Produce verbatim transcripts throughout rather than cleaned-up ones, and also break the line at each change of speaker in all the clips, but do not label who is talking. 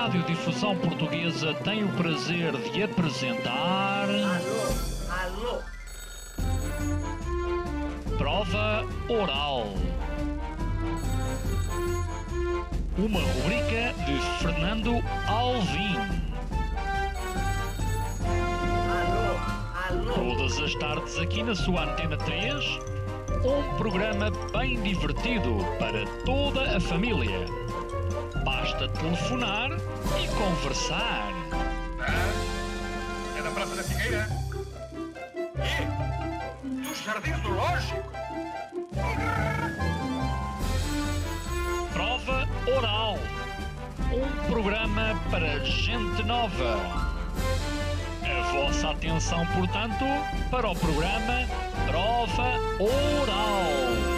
Radiodifusão Portuguesa tem o prazer de apresentar...
Alô, alô.
Prova Oral. Uma rubrica de Fernando Alvim.
Alô, alô.
Todas as tardes aqui na sua Antena três, um programa bem divertido para toda a família. Basta telefonar e conversar.
Ah, é da Praça da Figueira? E? Dos Jardins do Lógico?
Prova Oral. Um programa para gente nova. A vossa atenção, portanto, para o programa Prova Oral.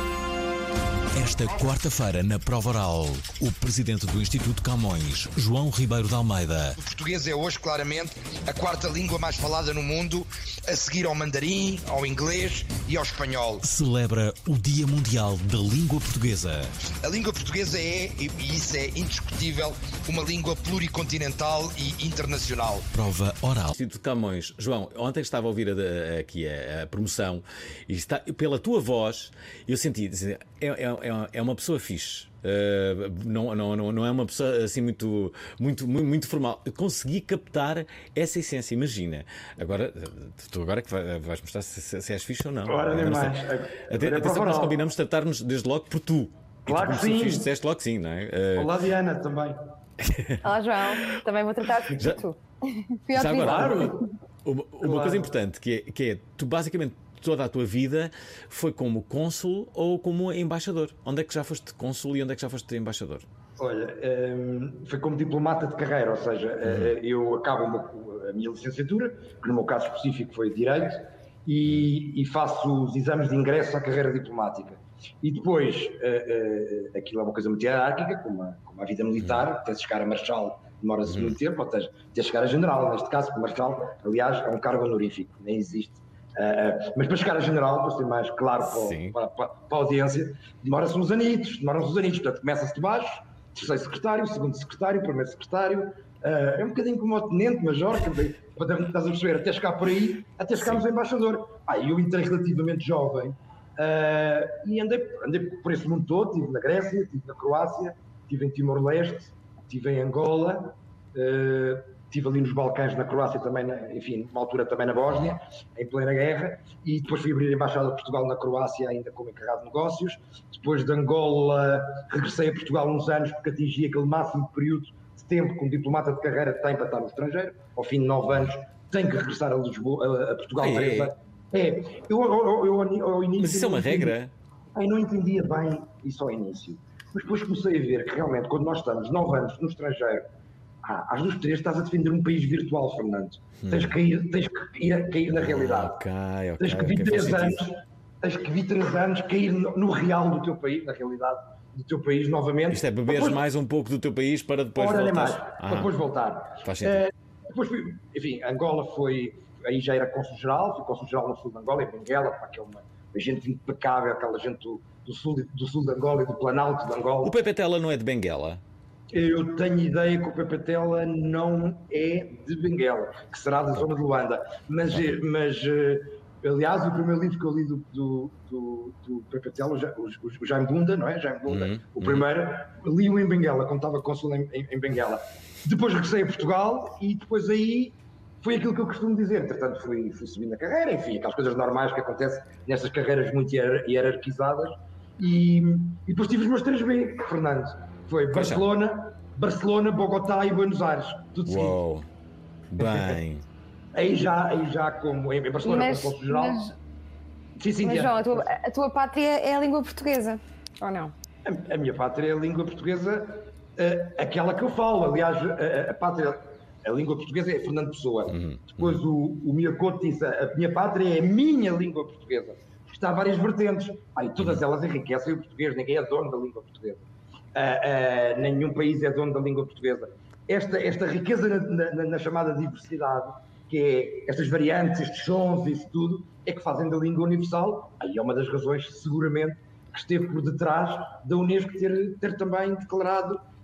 Esta quarta-feira, na Prova Oral, o presidente do Instituto Camões, João Ribeiro de Almeida.
O português é hoje, claramente, a quarta língua mais falada no mundo, a seguir ao mandarim, ao inglês e ao espanhol.
Celebra o Dia Mundial da Língua Portuguesa.
A língua portuguesa é, e isso é indiscutível, uma língua pluricontinental e internacional.
Prova Oral.
Instituto Camões. João, ontem estava a ouvir a, a, aqui a, a promoção e está, pela tua voz eu senti, é, é, é uma pessoa fixe. Uh, não, não, não, não é uma pessoa assim muito, muito, muito, muito formal. Eu consegui captar essa essência, imagina. Agora, tu agora que vais mostrar se, se és fixe ou não.
Ora, nem mais.
Até, atenção, nós combinamos tratar-nos desde logo por tu.
Claro que sim.
Fixe, disseste logo que sim, não é? Uh...
Olá, Diana, também.
Olá, João. Também vou tratar por
Já...
tu.
Já agora,
claro.
Uma, uma
claro.
coisa importante que é, que é, tu basicamente toda a tua vida foi como cônsul ou como embaixador. Onde é que já foste cônsul e onde é que já foste embaixador?
Olha, um, foi como diplomata de carreira, ou seja, uhum. eu acabo a minha licenciatura, que no meu caso específico foi Direito, e, e faço os exames de ingresso à carreira diplomática. E depois, uh, uh, aquilo é uma coisa muito hierárquica, como a, como a vida militar, até chegar a marechal demora-se muito tempo, ou seja, até chegar a general, neste caso, porque marechal, aliás, é um cargo honorífico, nem existe. Uh, mas para chegar a general, para ser mais claro para, para, para, para a audiência, demora-se uns anitos, demora-se uns anitos, portanto começa-se de baixo, terceiro secretário, segundo secretário, primeiro secretário, uh, é um bocadinho como o tenente, major, estás a perceber, até chegar por aí, até chegarmos ao embaixador. Ah, eu entrei relativamente jovem uh, e andei, andei por esse mundo todo, estive na Grécia, estive na Croácia, estive em Timor-Leste, estive em Angola, uh, estive ali nos Balcãs, na Croácia também, na, enfim, numa altura também na Bósnia, em plena guerra, e depois fui abrir a Embaixada de Portugal na Croácia, ainda como encarregado de negócios. Depois de Angola, regressei a Portugal uns anos, porque atingi aquele máximo período de tempo que um diplomata de carreira tem para estar no estrangeiro. Ao fim de nove anos, tem que regressar a Lisboa, a, a Portugal.
É,
três anos. É, eu, eu, eu, eu ao início...
Mas isso é uma regra?
Eu não entendia bem isso ao início. Mas depois comecei a ver que realmente, quando nós estamos nove anos no estrangeiro, Ah, às duas, três, estás a defender um país virtual, Fernando. Hum. Tens que ir, tens que ir cair na realidade.
Ok, ok.
Tens que vir três anos, tens que vir três anos cair no, no real do teu país, na realidade do teu país novamente.
Isto é, beberes depois, mais um pouco do teu país para depois
voltar.
voltar.
Mais, ah, para depois voltar.
Faz sentido. Uh,
depois fui, enfim, Angola foi, aí já era cônsul-geral, fui cônsul-geral no sul de Angola, em Benguela, para que é uma, uma gente impecável, aquela gente do, do, sul, do sul de Angola e do Planalto de Angola.
O Pepe Tela não é de Benguela?
Eu tenho ideia que o Pepe Tela não é de Benguela, que será da zona de Luanda. Mas, mas aliás, o primeiro livro que eu li do, do, do, do Pepe Tela, o, o, o Jaime Bunda, não é? Jaime Bunda, uhum, o primeiro, uhum. li-o em Benguela, quando estava cônsul em, em, em Benguela. Depois regressei a Portugal e depois aí foi aquilo que eu costumo dizer. Entretanto, fui, fui subindo a carreira, enfim, aquelas coisas normais que acontecem nestas carreiras muito hierarquizadas. E, e depois tive os meus três B, Fernando. Foi Barcelona, Barcelona, Bogotá e Buenos Aires, tudo seguido.
Uou, bem.
aí, já, aí já como em Barcelona,
mas,
como geral.
Mas,
sim, sim,
mas João, a tua, a tua pátria é a língua portuguesa, ou não?
A, a minha pátria é a língua portuguesa, uh, aquela que eu falo. Aliás, a, a pátria, a língua portuguesa é Fernando Pessoa. Uhum, Depois uhum. o, o Miyakoto disse, a minha pátria é a minha língua portuguesa. Está a várias vertentes. Ah, e todas elas enriquecem o português, ninguém é dono da língua portuguesa. Uh, uh, nenhum país é dono da língua portuguesa. Esta, esta riqueza na, na, na chamada diversidade, que é estas variantes, estes sons, isso tudo, é que fazem da língua universal. Aí é uma das razões, seguramente, que esteve por detrás da Unesco ter, ter também declarado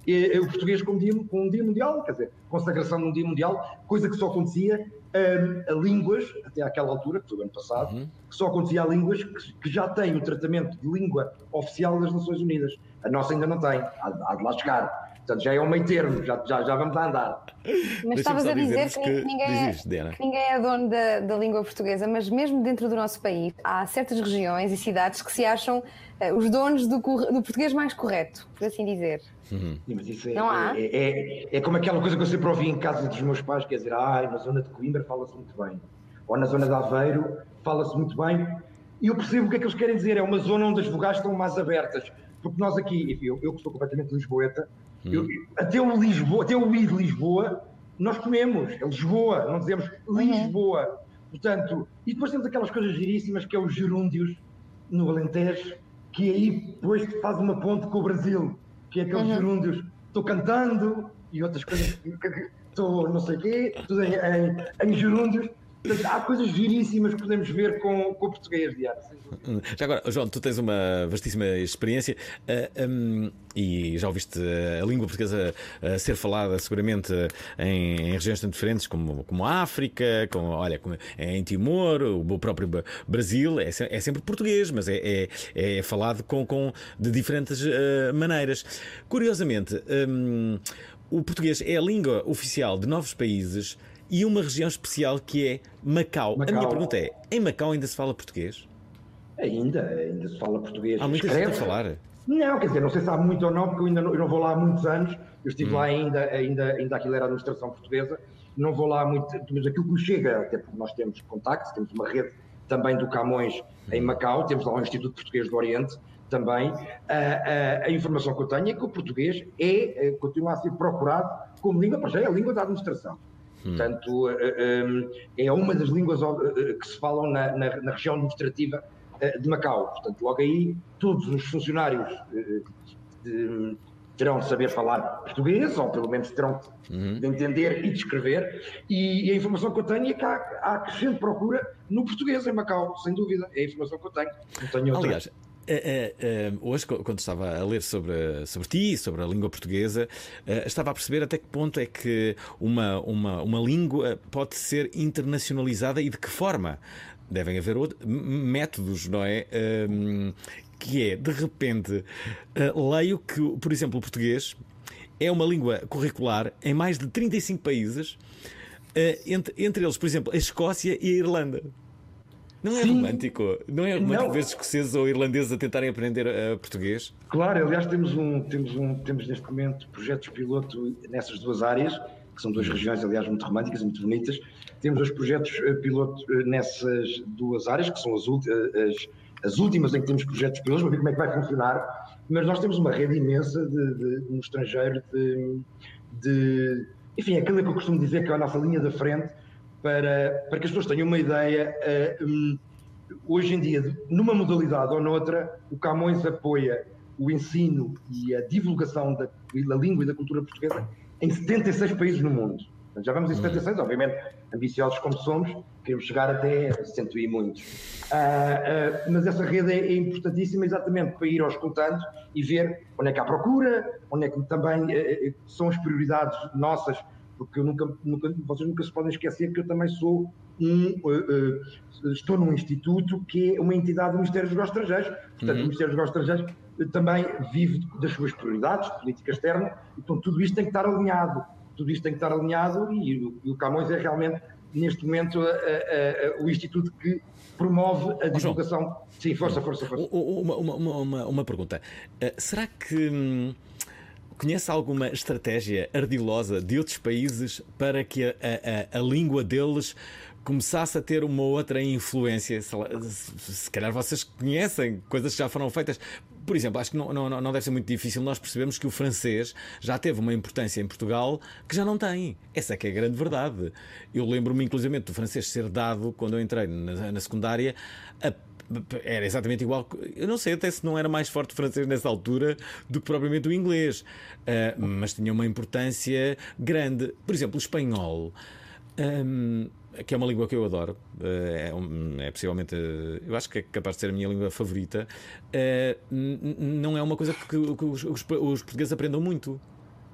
e, o português com um, dia, com um dia mundial, quer dizer, consagração de um dia mundial, coisa que só acontecia um, a línguas, até àquela altura, que foi o ano passado, uhum. que só acontecia a línguas que, que já têm o tratamento de língua oficial das Nações Unidas. A nossa ainda não tem, há, há de lá chegar. Portanto, já é um meio termo, já, já, já vamos a andar.
Mas estavas a dizer que, que, ninguém,
isto,
é, que ninguém é dono da, da língua portuguesa, mas mesmo dentro do nosso país há certas regiões e cidades que se acham uh, os donos do, do português mais correto, por assim dizer.
Uhum. Sim, mas isso é,
não há?
É, é, é como aquela coisa que eu sempre ouvi em casa dos meus pais, quer dizer, ah, na zona de Coimbra fala-se muito bem, ou na zona de Aveiro fala-se muito bem, e eu percebo o que é que eles querem dizer, é uma zona onde as vogais estão mais abertas, porque nós aqui, eu, eu que sou completamente lisboeta, Eu, até, o Lisboa, até o I de Lisboa, nós comemos, é Lisboa, não dizemos Lisboa. Uhum. Portanto, e depois temos aquelas coisas giríssimas que é os gerúndios no Alentejo, que aí depois faz uma ponte com o Brasil, que é aqueles uhum. gerúndios, estou cantando e outras coisas, estou não sei o quê, tudo em, em, em gerúndios. Portanto, há coisas giríssimas que podemos ver com, com o português, Diana.
Já agora, João, tu tens uma vastíssima experiência uh, um, e já ouviste a língua portuguesa a ser falada seguramente em, em regiões tão diferentes como, como a África, como, olha, como em Timor, o próprio Brasil, é, é sempre português, mas é, é, é falado com, com, de diferentes uh, maneiras. Curiosamente, um, o português é a língua oficial de novos países e uma região especial que é Macau. Macau. A minha pergunta é, em Macau ainda se fala português?
Ainda, ainda se fala português.
Há muita gente a falar?
Não, quer dizer, não sei se há muito ou não, porque eu ainda não, eu não vou lá há muitos anos, eu estive hum. lá ainda, ainda, ainda aquilo era a administração portuguesa, não vou lá há muito, mas aquilo que me chega, até porque nós temos contactos, temos uma rede também do Camões hum. em Macau, temos lá o Instituto Português do Oriente também, a, a, a informação que eu tenho é que o português é, continua a ser procurado como língua, para já é a língua da administração. Portanto, é uma das línguas que se falam na, na, na região administrativa de Macau. Portanto, logo aí, todos os funcionários de, terão de saber falar português, ou pelo menos terão de entender e de escrever. E, e a informação que eu tenho é que há, há crescente procura no português em Macau, sem dúvida. É a informação que eu tenho. Não tenho outra.
Aliás, Uh, uh, uh, hoje, quando estava a ler sobre, sobre ti, sobre a língua portuguesa, uh, estava a perceber até que ponto é que uma, uma, uma língua pode ser internacionalizada e de que forma. Devem haver outro, métodos, não é? Uh, que é, de repente, uh, leio que, por exemplo, o português é uma língua curricular em mais de trinta e cinco países, uh, entre, entre eles, por exemplo, a Escócia e a Irlanda. Não é Sim. romântico? Não é romântico ver escoceses ou irlandeses a tentarem aprender uh, português?
Claro, aliás, temos, um, temos, um, temos neste momento projetos piloto nessas duas áreas, que são duas regiões, aliás, muito românticas e muito bonitas. Temos os projetos piloto nessas duas áreas, que são as, as, as últimas em que temos projetos pilotos, para ver como é que vai funcionar. Mas nós temos uma rede imensa de, de, no estrangeiro de, de... Enfim, aquilo que eu costumo dizer que é a nossa linha da frente, Para, para que as pessoas tenham uma ideia, uh, um, hoje em dia, numa modalidade ou noutra, o Camões apoia o ensino e a divulgação da, da língua e da cultura portuguesa em setenta e seis países no mundo. Já vamos em setenta e seis, obviamente, ambiciosos como somos, queremos chegar até cento e muitos. Uh, uh, mas essa rede é, é importantíssima exatamente para ir auscultando e ver onde é que há procura, onde é que também uh, são as prioridades nossas, porque eu nunca, nunca, vocês nunca se podem esquecer que eu também sou um, uh, uh, estou num instituto que é uma entidade do Ministério dos Negócios Estrangeiros, portanto uhum. o Ministério dos Negócios Estrangeiros uh, também vive das suas prioridades, de política externa, então tudo isto tem que estar alinhado, tudo isto tem que estar alinhado e, e, e o Camões é realmente, neste momento, uh, uh, uh, o instituto que promove a divulgação. Oh, João, Sim, força, força, força.
Uma, uma, uma, uma pergunta, uh, será que... Hum... Conhece alguma estratégia ardilosa de outros países para que a, a, a língua deles começasse a ter uma outra influência? Se, se calhar vocês conhecem coisas que já foram feitas. Por exemplo, acho que não, não, não deve ser muito difícil nós percebermos que o francês já teve uma importância em Portugal que já não tem. Essa é que é a grande verdade. Eu lembro-me inclusivamente do francês ser dado, quando eu entrei na, na secundária, a era exatamente igual. Eu não sei até se não era mais forte o francês nessa altura do que propriamente o inglês, uh, mas tinha uma importância grande. Por exemplo, o espanhol, um, que é uma língua que eu adoro, uh, é, um, é possivelmente, uh, eu acho que é capaz de ser a minha língua favorita. Uh, não é uma coisa que, que os, os, os portugueses aprendam muito.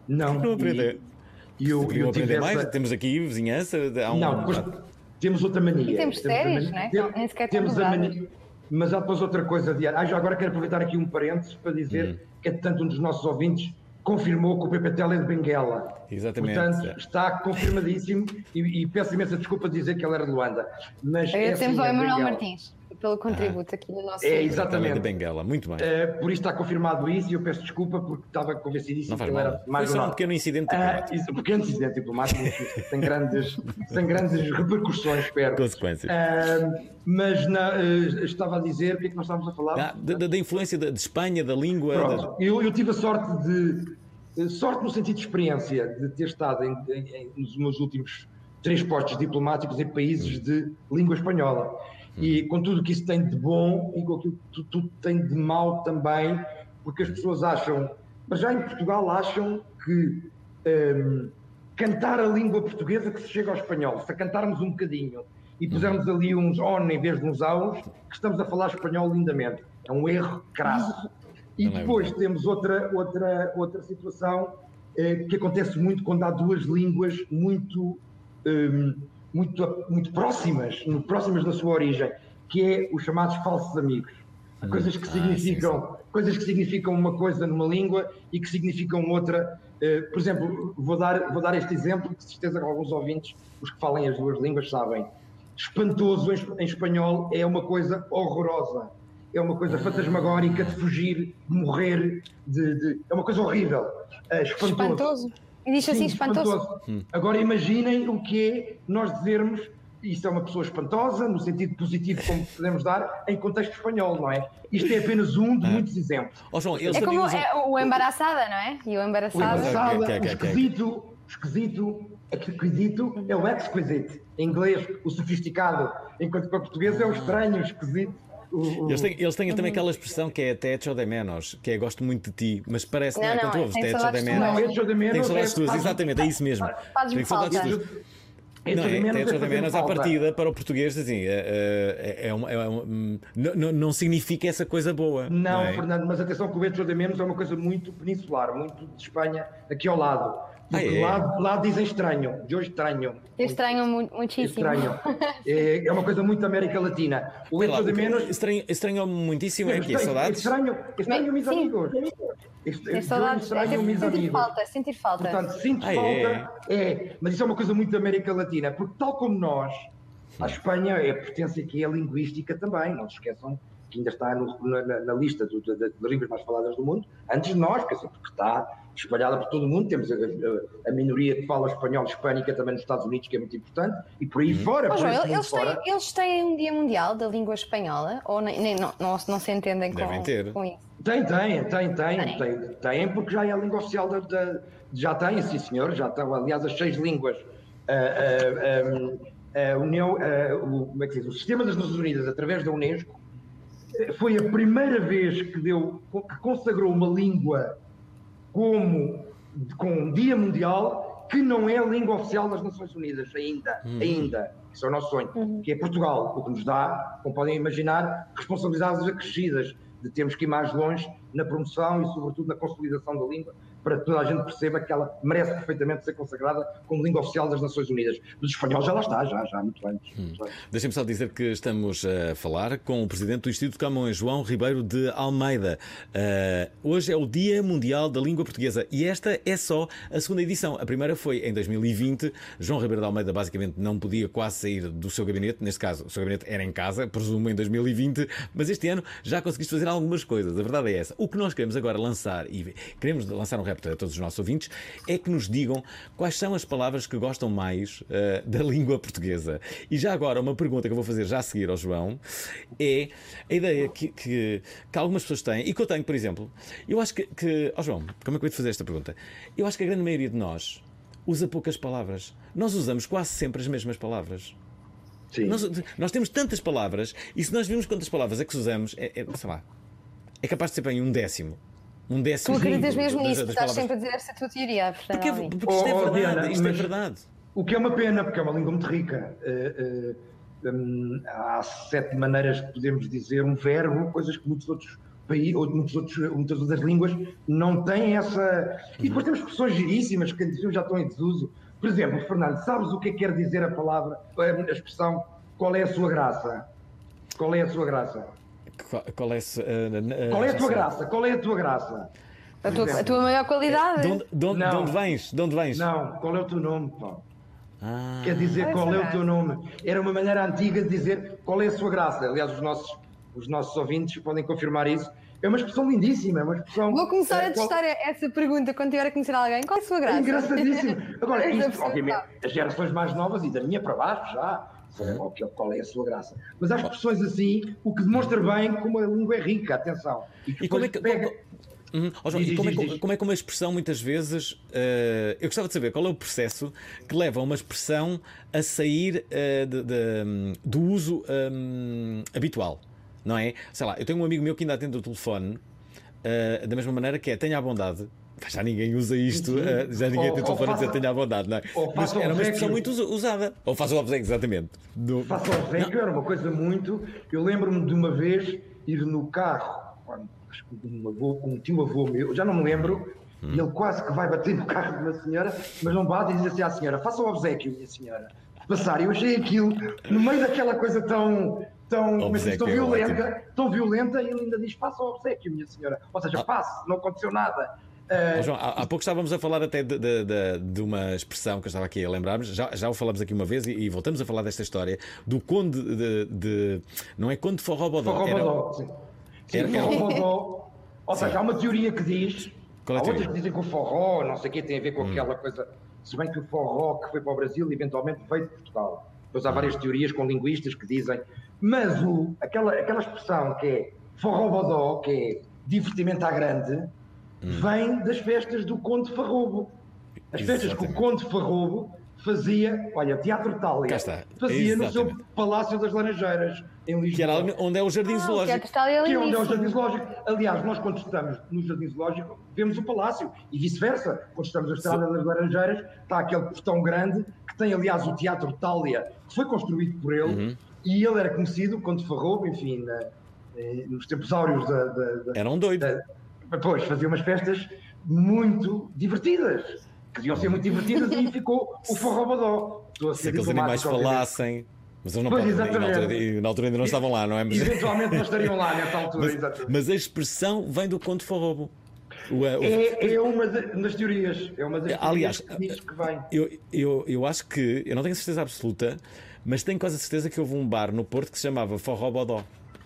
Não,
Não aprender.
E eu,
Deveriam
eu
aprender
tive
mais?
essa...
Temos aqui vizinhança. Há um...
Não, depois temos outra mania.
E temos séries, não é?
Tem-
Nem sequer
temos
estão
a
mudadas.
mania. Mas há depois outra coisa de. Ah, já agora quero aproveitar aqui um parênteses para dizer
Hum.
que, entretanto, um dos nossos ouvintes confirmou que o P P T L é de Benguela.
Exatamente.
Portanto, está confirmadíssimo e, e peço imensa desculpa de dizer que ele era de Luanda. Mas é
Agradecemos
assim,
ao
é de
Emanuel
Benguela.
Martins pelo contributo aqui no nosso.
É,
Também
exatamente.
de Benguela, muito bem.
Eh, por isso está confirmado isso e eu peço desculpa porque estava convencidíssimo
Não
que
faz
ele
mal.
era mais
Foi
do
só um
norte.
pequeno incidente
Ah,
diplomático.
isso, um pequeno incidente diplomático sem grandes, sem grandes repercussões, espero.
Consequências.
Ah, mas na, eh, estava a dizer, o que é que nós estávamos a falar?
Ah, da, da- da influência de, de Espanha, da língua.
Pronto, eu, eu tive a sorte de, eh, sorte no sentido de experiência, de ter estado em, em- em- nos meus últimos três postos diplomáticos em países de língua espanhola. E com tudo que isso tem de bom e com aquilo que tudo tem de mau também, porque as pessoas acham, mas já em Portugal acham que ehm, cantar a língua portuguesa que se chega ao espanhol, se a cantarmos um bocadinho e pusermos ali uns on em vez de uns aos, que estamos a falar espanhol lindamente. É um erro crasso. E
Não é
depois
verdade.
temos outra, outra, outra situação eh, que acontece muito quando há duas línguas muito, ehm, muito, muito próximas, muito próximas da sua origem, que é os chamados falsos amigos. Há coisas que
Ah,
significam, coisas que significam uma coisa numa língua e que significam outra. Eh, por exemplo, vou dar, vou dar este exemplo, que de certeza que alguns ouvintes, os que falem as duas línguas, sabem. Espantoso em, esp- em espanhol é uma coisa horrorosa. É uma coisa fantasmagórica de fugir, de morrer, de, de- é uma coisa horrível. Eh, espantoso.
Espantoso. E diz assim,
Sim,
espantoso.
Agora imaginem o que é nós dizermos isto é uma pessoa espantosa, no sentido positivo como podemos dar, em contexto espanhol, não é? Isto é apenas um de muitos exemplos.
Ó, João, eles
É
também
como
usam...
é o embaraçada, não é? E o
O
embaraçada.
engraçado,
Que- que-
o
que- que-
esquisito, o esquisito, exquisito é o exquisite. Em inglês, o sofisticado, enquanto para português é o estranho, o esquisito. O, o...
Eles têm, eles têm também aquela expressão que é te echo de menos, que é gosto muito de ti, mas parece, não,
Não,
é?
não,
Quando tu ouves
tem
te echo de
saudades
menos.
Não, echo de menos
Tenho saudades
é-
tuas,
faz-
exatamente, é isso mesmo.
Faz-me
Tenho saudades
falta.
tuas.
Echo
Não,
de
é,
menos
te echo de
fazer
menos à
falta.
partida para o português, assim, é, é, é uma- é uma- não, não- não significa essa coisa boa.
Não,
é?
Fernando, mas atenção que o Echo de menos é uma coisa muito peninsular, muito de Espanha, aqui ao lado. Porque
Ah, é?
lá, lá dizem estranho, de hoje estranho.
Eu estranho mu- muitíssimo.
Estranho. É, é uma coisa muito América Latina. O
Sei lá,
Echo de
o que
menos.
estranho- Estranhou-me muitíssimo, é que é
Estranho,
saudades.
Estranho, estranho, meus
Sim.
amigos. Est-
É
eu
saudades. É
estranho, meus
sentir
amigos.
falta, sentir falta.
Portanto, sinto
Ah,
falta, é. Mas isso é uma coisa muito da América Latina, porque tal como nós, a Espanha é potência que é linguística também, não se esqueçam que ainda está no- na, na- na lista do- da- das línguas mais faladas do mundo, antes de nós, porque está espalhada por todo o mundo, temos a, a- a minoria que fala espanhol hispânica também nos Estados Unidos, que é muito importante, e por aí fora,
Ó,
por
João,
esse mundo
eles,
fora.
têm, eles têm um dia mundial da língua espanhola? Ou nem, nem- não, não, não se entendem
Devem
com,
ter.
com isso?
Tem, tem, tem, tem,
Tem.
tem, tem, porque já é a língua oficial da, da- já tem, sim senhor, já estão, aliás, as seis línguas. ah, ah, ah, a União, ah, o, como é que se diz? O Sistema das Nações Unidas, através da Unesco, eh, foi a primeira vez que deu, que consagrou uma língua como com um dia mundial que não é a língua oficial das Nações Unidas ainda, ainda. Isso é o nosso sonho, que é Portugal, o que nos dá, como podem imaginar, responsabilidades acrescidas de termos que ir mais longe na promoção e, sobretudo, na consolidação da língua, para que toda a gente perceba que ela merece perfeitamente ser consagrada como língua oficial das Nações Unidas. Mas o espanhol já lá está, já, já, muito antes. Muito antes.
Deixem-me só dizer que estamos a falar com o presidente do Instituto Camões, João Ribeiro de Almeida. Uh, hoje é o Dia Mundial da Língua Portuguesa e esta é só a segunda edição. A primeira foi em dois mil e vinte. João Ribeiro de Almeida basicamente não podia quase sair do seu gabinete. Neste caso, o seu gabinete era em casa, presumo em dois mil e vinte. Mas este ano já conseguiste fazer algumas coisas. A verdade é essa. O que nós queremos agora lançar, e queremos lançar um repto a todos os nossos ouvintes, é que nos digam quais são as palavras que gostam mais uh, da língua portuguesa. E já agora, uma pergunta que eu vou fazer já a seguir ao João é a ideia que, que, que algumas pessoas têm, e que eu tenho, por exemplo, eu acho que, que oh João, como é que eu vou te fazer esta pergunta? Eu acho que a grande maioria de nós usa poucas palavras. Nós usamos quase sempre as mesmas palavras.
Sim.
Nós, nós temos tantas palavras, e se nós virmos quantas palavras é que usamos, é, é, sei lá, é capaz de ser bem um décimo. Um décimo.
Tu acreditas
das-
mesmo
das-
nisso?
das
Estás
palavras.
sempre a dizer esta tua teoria,
Porque, é-
Fernando.
porque isto é
Oh, oh,
verdade.
Diana,
Isto é
mas-
verdade.
O que é uma pena, porque é uma língua muito rica. Uh, uh, um, há sete maneiras de podermos dizer um verbo, coisas que muitos outros países, ou muitos outros, muitas outras línguas, não têm essa... E depois temos expressões giríssimas que já estão em desuso. Por exemplo, Fernando, sabes o que é que quer dizer a palavra, a expressão, qual é a sua graça? Qual é a sua graça?
Qual, qual é, uh, uh,
qual é a tua graça? Qual é a tua graça?
A tua, a tua maior qualidade?
De onde, de, onde, de onde vens? De onde vens?
Não, qual é o teu nome, pá?
Ah.
Quer dizer,
Qual é
qual é o
graça?
teu nome? Era uma maneira antiga de dizer qual é a sua graça. Aliás, os nossos, os nossos ouvintes podem confirmar isso. É uma expressão lindíssima, é uma expressão...
Vou começar
é,
a testar
qual...
essa pergunta quando tiver a conhecer alguém. Qual é a sua graça?
É engraçadíssimo. Agora,
Essa
isto,
pessoa
obviamente,
sabe.
as gerações mais novas e da minha para baixo já, sabem qual, qual é a sua graça. Mas há expressões assim, o que demonstra bem como a língua é rica, atenção. E,
E como é que...
pega...
Uhum. Oh, João,
Diz,
e como,
diz,
é,
diz.
como é que uma expressão muitas vezes uh, eu gostava de saber qual é o processo que leva uma expressão a sair uh, de, de, do uso um, habitual, não é? Sei lá, eu tenho um amigo meu que ainda atende o telefone uh, da mesma maneira que é tenha a bondade. Já ninguém usa isto, uh, já ninguém
Ou-
tem o
ou
telefone a dizer
faça-
tenha a bondade, não é?
ou
Mas
faça o
era uma expressão
obséquio.
muito usa- usada. Ou faça o obséquio, exatamente. Do...
Faça ao obséquio, era uma coisa muito... Eu lembro-me de uma vez ir no carro, quando, acho que um, avô, um tio avô meu, já não me lembro,
Hum.
e ele quase que vai bater no carro de uma senhora, mas não bate e diz assim à senhora, faça o obséquio, minha senhora. Passar, eu achei aquilo, no meio daquela coisa tão... Tão, como é que se diz, tão
Obséquio é
violenta, tão violenta, e ele ainda diz, faça o obséquio, minha senhora. Ou seja, passe, não aconteceu nada. Ah,
Oh, João, há, há pouco estávamos a falar até de, de, de, de uma expressão que eu estava aqui a lembrar-me, já, já o falamos aqui uma vez e, e voltamos a falar desta história do conde de. de não é conde de Forró-Bodó?
Forró-Bodó, sim. Sim,
era- era-
Forró-Bodó. Ou seja, há uma teoria que diz.
Qual é a
há outras
teoria?
que dizem que o forró, não sei o quê, tem a ver com
Hum.
aquela coisa. Se bem que o forró que foi para o Brasil eventualmente veio de Portugal. Depois há várias teorias com linguistas que dizem. Mas o, aquela, aquela expressão que é Forró-Bodó, que é divertimento à grande,
Hum.
vem das festas do Conde Farrobo. As festas que o
Exatamente.
Conde Farrobo fazia, olha, Teatro Itália,
Cá está.
fazia no seu
Exatamente.
Palácio das Laranjeiras, em Lisboa.
Que era ali onde é o Jardim
Ah, o
Zoológico.
Teatro Itália é
Que é onde é o
lindíssimo.
Jardim Zoológico. Aliás, nós quando estamos no Jardim Zoológico, vemos o Palácio. E vice-versa. Quando estamos na Estrada das Laranjeiras, está aquele portão grande, que tem, aliás, o Teatro Itália, que foi construído por ele.
Uhum.
E ele era conhecido, Conde Farrobo, enfim, na, eh, nos tempos áureos da... da, da
Era um doido.
da- Pois, fazia umas festas muito divertidas. Que deviam ser muito divertidas e aí ficou o Forró-Bodó. Estou a
Se
ser
aqueles animais
diplomático, obviamente.
falassem. Mas eles não
Pois,
podem. Na
exatamente.
altura, e na altura ainda não estavam lá, não é? Mas,
Eventualmente não estariam lá nessa altura,
mas,
exatamente.
mas a expressão vem do conde Forrobo. O, o-
É, é uma da- das teorias. É uma das
Aliás,
teorias que diz que vem.
Eu, eu, eu acho que, eu não tenho certeza absoluta, mas tenho quase a certeza que houve um bar no Porto que se chamava Forró-Bodó.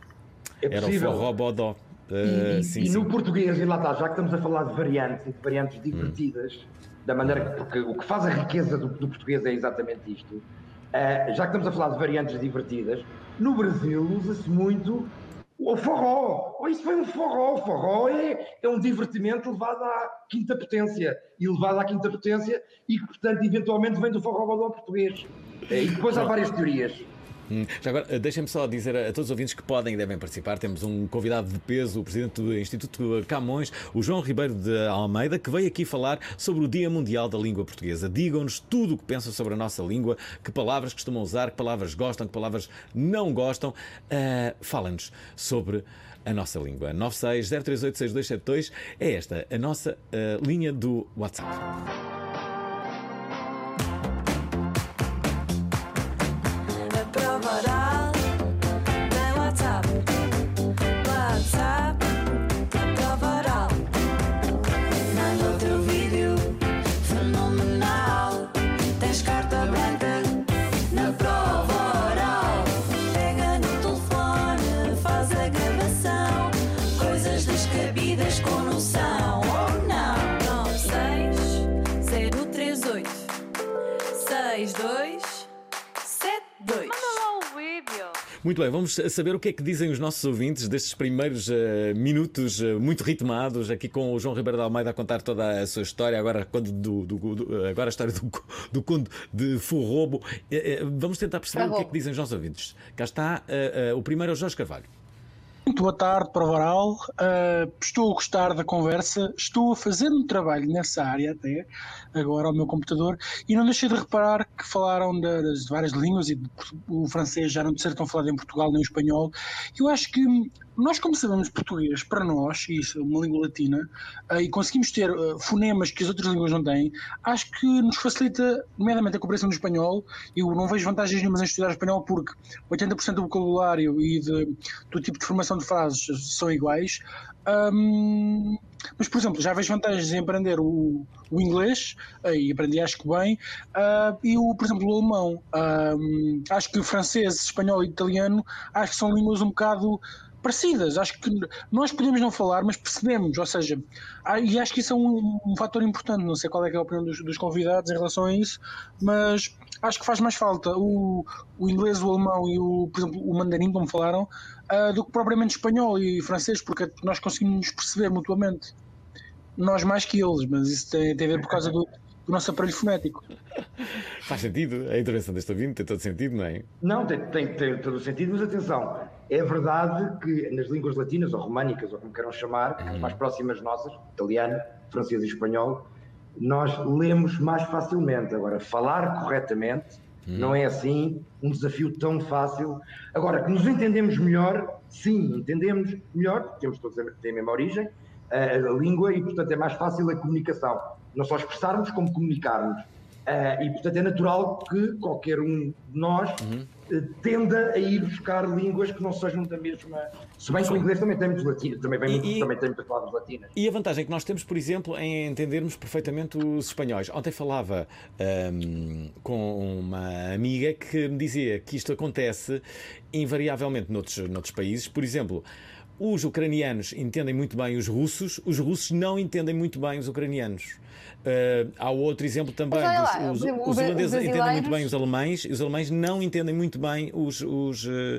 É
Era o
possível.
Forró-Bodó.
E,
Uh,
e-
sim,
e
sim.
no português, e lá está, já que estamos a falar de variantes, e de variantes
Hum.
divertidas, da maneira que, porque o que faz a riqueza do, do português é exatamente isto. Ah, já que estamos a falar de variantes divertidas, no Brasil usa-se muito o forró. Oh, isso foi um forró. O forró é, é um divertimento levado à quinta potência. E levado à quinta potência e que, portanto, eventualmente vem do forró-bodó português. E depois há várias teorias.
Hum, Já agora, eh, deixem-me só dizer a, a todos os ouvintes que podem e devem participar. Temos um convidado de peso, o presidente do Instituto Camões, o João Ribeiro de Almeida, que veio aqui falar sobre o Dia Mundial da Língua Portuguesa. Digam-nos tudo o que pensam sobre a nossa língua, que palavras costumam usar, que palavras gostam, que palavras não gostam. Uh, Falem-nos sobre a nossa língua. nove seis zero três oito seis dois sete dois é esta a nossa uh, linha do WhatsApp.
A prova oral tem WhatsApp. WhatsApp, a prova oral. Manda o teu vídeo fenomenal. Tens carta branca na prova oral. Pega no telefone, faz a gravação. Coisas descabidas com noção. Ou não? nove seis zero três oito seis dois sete dois.
Muito bem, vamos saber o que é que dizem os nossos ouvintes destes primeiros uh, minutos uh, muito ritmados, aqui com o João Ribeiro de Almeida a contar toda a sua história, agora, quando do, do, do, agora a história do, do Conde de Forrobo. Uh, uh, vamos tentar perceber o que é que dizem os nossos ouvintes. Cá está, uh, uh, o primeiro é o Jorge Carvalho.
Muito boa tarde, Prova Oral. Uh, estou a gostar da conversa, estou a fazer um trabalho nessa área até, agora ao meu computador, e não deixei de reparar que falaram de, das várias línguas, e de, o francês já não de ser tão falado em Portugal, nem o espanhol. Eu acho que nós, como sabemos português, para nós, e isso é uma língua latina, uh, e conseguimos ter uh, fonemas que as outras línguas não têm, acho que nos facilita, nomeadamente, a cooperação do espanhol. Eu não vejo vantagens nenhumas em estudar espanhol porque oitenta por cento do vocabulário e de, do tipo de formação de frases são iguais. Um, mas, por exemplo, já vejo vantagens em aprender o, o inglês, e aprendi acho que bem, uh, e, o, por exemplo, o alemão. Um, acho que o francês, espanhol e italiano, acho que são línguas um bocado parecidas. Acho que nós podemos não falar, mas percebemos, ou seja, e acho que isso é um, um fator importante. Não sei qual é, que é a opinião dos, dos convidados em relação a isso, mas acho que faz mais falta o, o inglês, o alemão e, o, por exemplo, o mandarim, como falaram, uh, do que propriamente espanhol e francês, porque nós conseguimos nos perceber mutuamente. Nós mais que eles, mas isso tem, tem a ver por causa do, do nosso aparelho fonético.
Faz sentido, a intervenção deste ouvinte tem todo sentido, não é?
Não, tem, tem, tem todo o sentido, mas atenção, é verdade que nas línguas latinas, ou românicas, ou como queiram chamar, uhum. mais próximas nossas, italiano, francês e espanhol, nós lemos mais facilmente. Agora, falar corretamente uhum. não é assim um desafio tão fácil. Agora, que nos entendemos melhor, sim, entendemos melhor, temos todos a, têm a mesma origem, a, a língua, e portanto é mais fácil a comunicação. Não só expressarmos como comunicarmos. Uh, e portanto é natural que qualquer um de nós uhum. uh, tenda a ir buscar línguas que não sejam da mesma. Se bem que o inglês também tem muitos latinos, também, vem muito,
e,
também tem muitas palavras latinas.
E a vantagem que nós temos, por exemplo, em entendermos perfeitamente os espanhóis. Ontem falava um, com uma amiga que me dizia que isto acontece invariavelmente noutros, noutros países. Por exemplo, os ucranianos entendem muito bem os russos, os russos não entendem muito bem os ucranianos. Uh, há outro exemplo também,
lá,
os, os,
os,
os holandeses
os
entendem muito bem os alemães, e os alemães não entendem muito bem os, os, uh,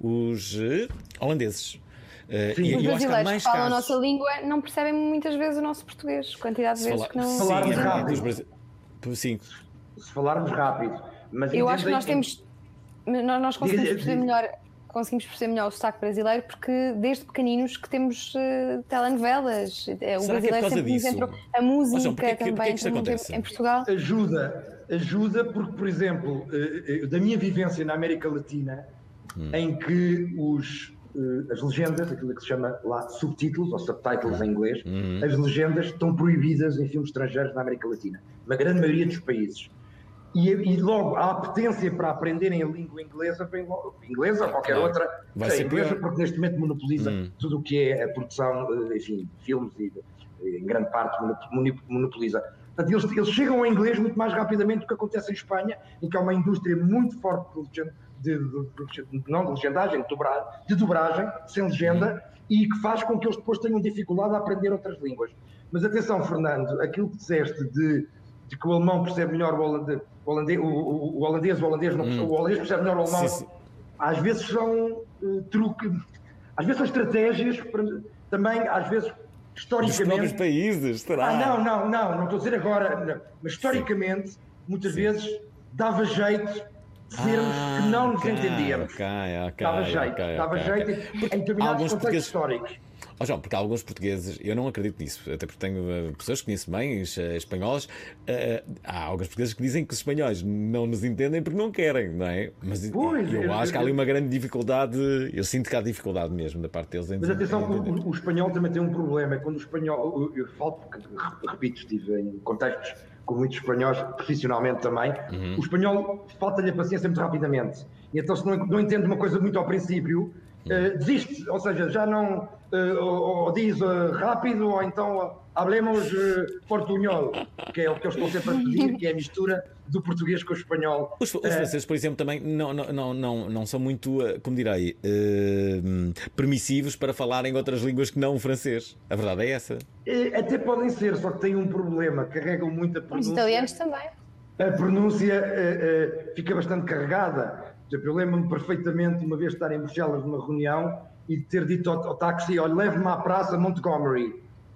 os uh, holandeses. Uh,
Sim,
e,
os
eu acho que há mais
brasileiros que falam a
casos.
nossa língua não percebem muitas vezes o nosso português, quantidade de vezes
Fala...
que não...
Falarmos
Sim,
rápido.
dos Brasi... Sim.
Se falarmos rápido. Mas
eu acho que nós
que...
temos... Nós, nós conseguimos perceber melhor... Conseguimos perceber melhor o sotaque brasileiro porque desde pequeninos que temos uh, telenovelas. O
Será
brasileiro
que é por causa
sempre nos
disso?
entrou. A música
Oh, João, porquê,
também
porquê que isto acontece?
em Portugal.
Ajuda, ajuda porque, por exemplo, uh, uh, da minha vivência na América Latina, hum. em que os, uh, as legendas, aquilo que se chama lá subtítulos ou subtitles em inglês, hum. as legendas estão proibidas em filmes estrangeiros na América Latina, na grande maioria dos países. E, e logo a apetência para aprenderem a língua inglesa vem logo, inglesa ou qualquer claro. outra,
Vai
sei, inglesa,
pior.
porque neste momento monopoliza hum. tudo o que é a produção, enfim, filmes e em grande parte monopoliza. Portanto, eles, eles chegam ao inglês muito mais rapidamente do que acontece em Espanha, em que há uma indústria muito forte de, de, de, de não de legendagem, de dobragem, de dobragem sem legenda, hum. e que faz com que eles depois tenham dificuldade a aprender outras línguas. Mas atenção, Fernando, aquilo que disseste de de que o alemão percebe melhor o holandês, o holandês, o, o, o holandês, o holandês, não, hum. o holandês percebe melhor o alemão. Sim, sim. Às vezes são uh, truques, às vezes são estratégias, para, também às vezes historicamente...
Dos próprios países, será?
Ah, não, não, não, não estou a dizer agora, não. Mas historicamente, sim. muitas sim. vezes, dava jeito de dizermos ah, que não nos okay, entendíamos.
Okay, okay,
dava jeito,
okay,
dava
okay,
jeito
okay.
em determinados contextos históricos.
Oh, João, porque há alguns portugueses, eu não acredito nisso, até porque tenho uh, pessoas que conheço bem, os, uh, espanhóis, uh, há alguns portugueses que dizem que os espanhóis não nos entendem porque não querem, não é? Mas pois, eu, eu acho que há ali uma grande dificuldade, eu sinto que há dificuldade mesmo da parte deles. Em
mas atenção, o, o espanhol também tem um problema, é quando o espanhol, eu, eu falo porque, repito, estive em contextos com muitos espanhóis, profissionalmente também, uhum. o espanhol falta-lhe a paciência muito rapidamente, e então se não, não entende uma coisa muito ao princípio, Uh, desiste, ou seja, já não uh, ou, ou diz uh, rápido, ou então uh, hablemos uh, portunhol, que é o que eu estou sempre a pedir, que é a mistura do português com o espanhol.
Os, os uh, franceses, por exemplo, também não, não, não, não, não são muito, uh, como direi, uh, permissivos para falarem outras línguas que não o francês. A verdade é essa. Uh,
até podem ser, só que têm um problema, carregam muito a pronúncia.
Os italianos também.
A pronúncia uh, uh, fica bastante carregada. Eu lembro-me perfeitamente uma vez de estar em Bruxelas numa reunião e de ter dito ao, ao táxi, olha, leve-me à praça Montgomery,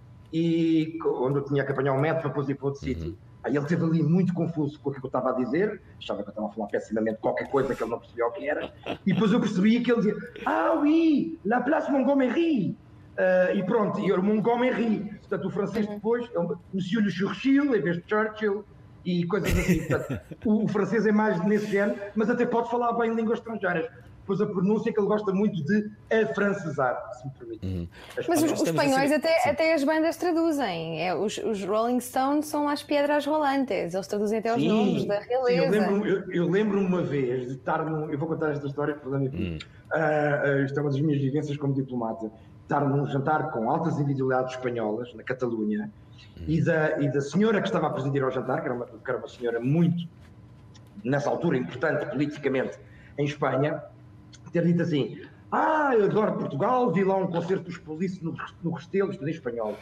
e, onde eu tinha que apanhar um metro para depois ir para outro uhum. sítio. Aí ele esteve ali muito confuso com o que eu estava a dizer, achava que eu estava a falar pessimamente qualquer coisa que ele não percebia o que era, e depois eu percebi que ele dizia, ah oui, la place Montgomery, uh, e pronto, e era Montgomery, portanto o francês depois, é um, Monsieur Le Churchill em vez de Churchill, e coisas assim. Portanto, o, o francês é mais nesse género, mas até pode falar bem línguas estrangeiras. depois a pronúncia que ele gosta muito de afrancesar, se me permite.
Uhum.
Mas os, os
Estamos a
espanhóis
ser-
até,
Sim.
até as bandas traduzem. É, os, os Rolling Stones são as pedras rolantes. Eles traduzem até os nomes da
sim,
realeza.
eu lembro-me eu, eu lembro-me uma vez de estar num. Eu vou contar esta história, perdão,
Hum.
ah, ah, isto é uma das minhas vivências como diplomata. Estar num jantar com altas individualidades espanholas, na Catalunha, e, da, e da senhora que estava a presidir ao jantar, que era uma, que era uma senhora muito, nessa altura, importante politicamente em Espanha, ter dito assim: ah, eu adoro Portugal, vi lá um concerto dos Police no, no Restelo, isto em espanhol.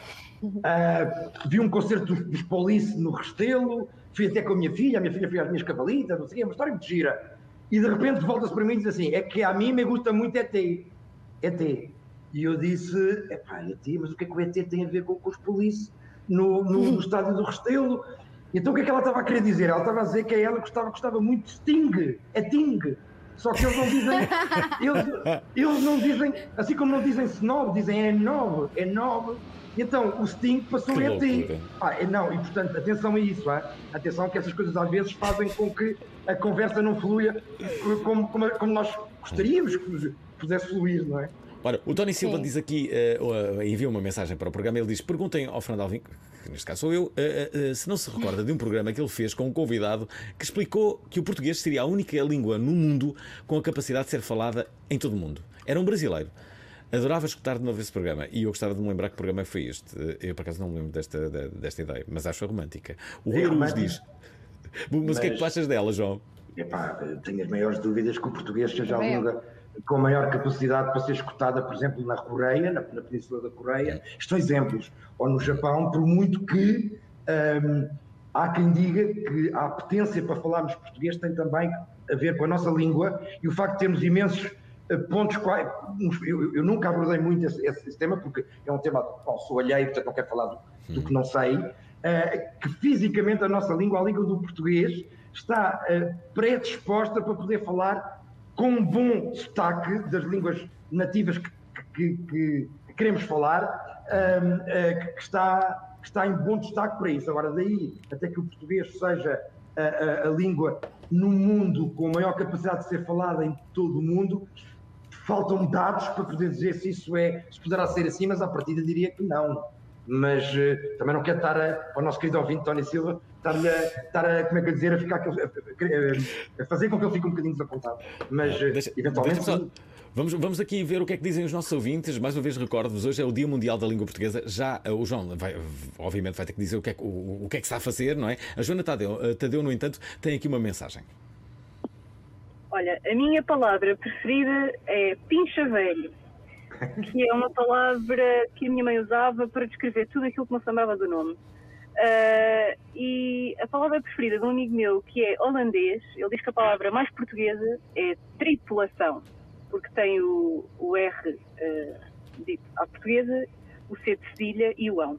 Ah, vi um concerto dos, dos Police no Restelo, fui até com a minha filha, a minha filha foi às minhas cavalitas, não sei o quê, uma história muito gira. E de repente volta-se para mim e diz assim: é que a mim me gusta muito E T. E T. E eu disse: epá, E T, mas o que é que o E T tem a ver com, com os Police no, no, no estádio do Restelo? Então o que é que ela estava a querer dizer? Ela estava a dizer que ela gostava, gostava muito de Sting, é Ting. Só que eles não dizem, eles, eles não dizem, assim como não dizem Snob, dizem é nove, é nove. E então o Sting passou
Que
a T.
loucura.
Ah, é, não, e portanto, atenção a isso, ah? Atenção que essas coisas às vezes fazem com que a conversa não flua como, como, como nós gostaríamos que pudesse fluir, não é?
Ora, o Tony Silva
Sim.
diz aqui, uh, uh, envia uma mensagem para o programa, ele diz: perguntem ao Fernando Alvim, que neste caso sou eu, uh, uh, uh, se não se recorda de um programa que ele fez com um convidado que explicou que o português seria a única língua no mundo com a capacidade de ser falada em todo o mundo. Era um brasileiro. Adorava escutar de novo esse programa e eu gostava de me lembrar que programa foi este. Eu, por acaso, não me lembro desta, desta ideia, mas acho romântica. O Rui
É
Aruz
romântica.
diz: mas o que é que tu achas dela, João?
Epá, tenho as maiores dúvidas que o português seja a
Também eu.
língua com maior capacidade para ser escutada, por exemplo, na Coreia, na, na Península da Coreia. Isto são exemplos. Ou no Japão, por muito que hum, há quem diga que a apetência para falarmos português tem também a ver com a nossa língua e o facto de termos imensos eh, pontos. quais- Eu, eu nunca abordei muito esse, esse- esse tema, porque é um tema do qual sou alheio, portanto não quero falar do, do que não sei. eh, que fisicamente a nossa língua, a língua do português, está eh, predisposta para poder falar com um bom sotaque das línguas nativas que, que- que- que queremos falar, hum, eh, que, que está, que está em bom destaque para isso. Agora, daí até que o português seja a, a- a língua no mundo com maior capacidade de ser falada em todo o mundo, faltam dados para poder dizer se isso é, se poderá ser assim, mas à partida diria que não. Mas eh, também não quero estar a, ao nosso querido ouvinte Tony Silva, estar-lhe a, estar a, como é que eu dizer, a, ficar, aquele- a, a- a fazer com que ele fique um bocadinho desapontado. Mas eh,
Deixa-
eventualmente.
deixa-me só- Vamos, vamos aqui ver o que é que dizem os nossos ouvintes. Mais uma vez recordo-vos, hoje é o Dia Mundial da Língua Portuguesa. Já uh, o João vai, obviamente vai ter que dizer o que é que, o, o que, é que está a fazer, não é? A Joana Tadeu, uh, Tadeu, no entanto, tem aqui uma mensagem.
Olha, a minha palavra preferida é pincha velho, que é uma palavra que a minha mãe usava para descrever tudo aquilo que não se lembrava do nome. Ah, e a palavra preferida de um amigo meu, que é holandês, ele diz que a palavra mais portuguesa é tripulação, porque tem o, o R ah, dito à portuguesa, o C de cedilha e o ão.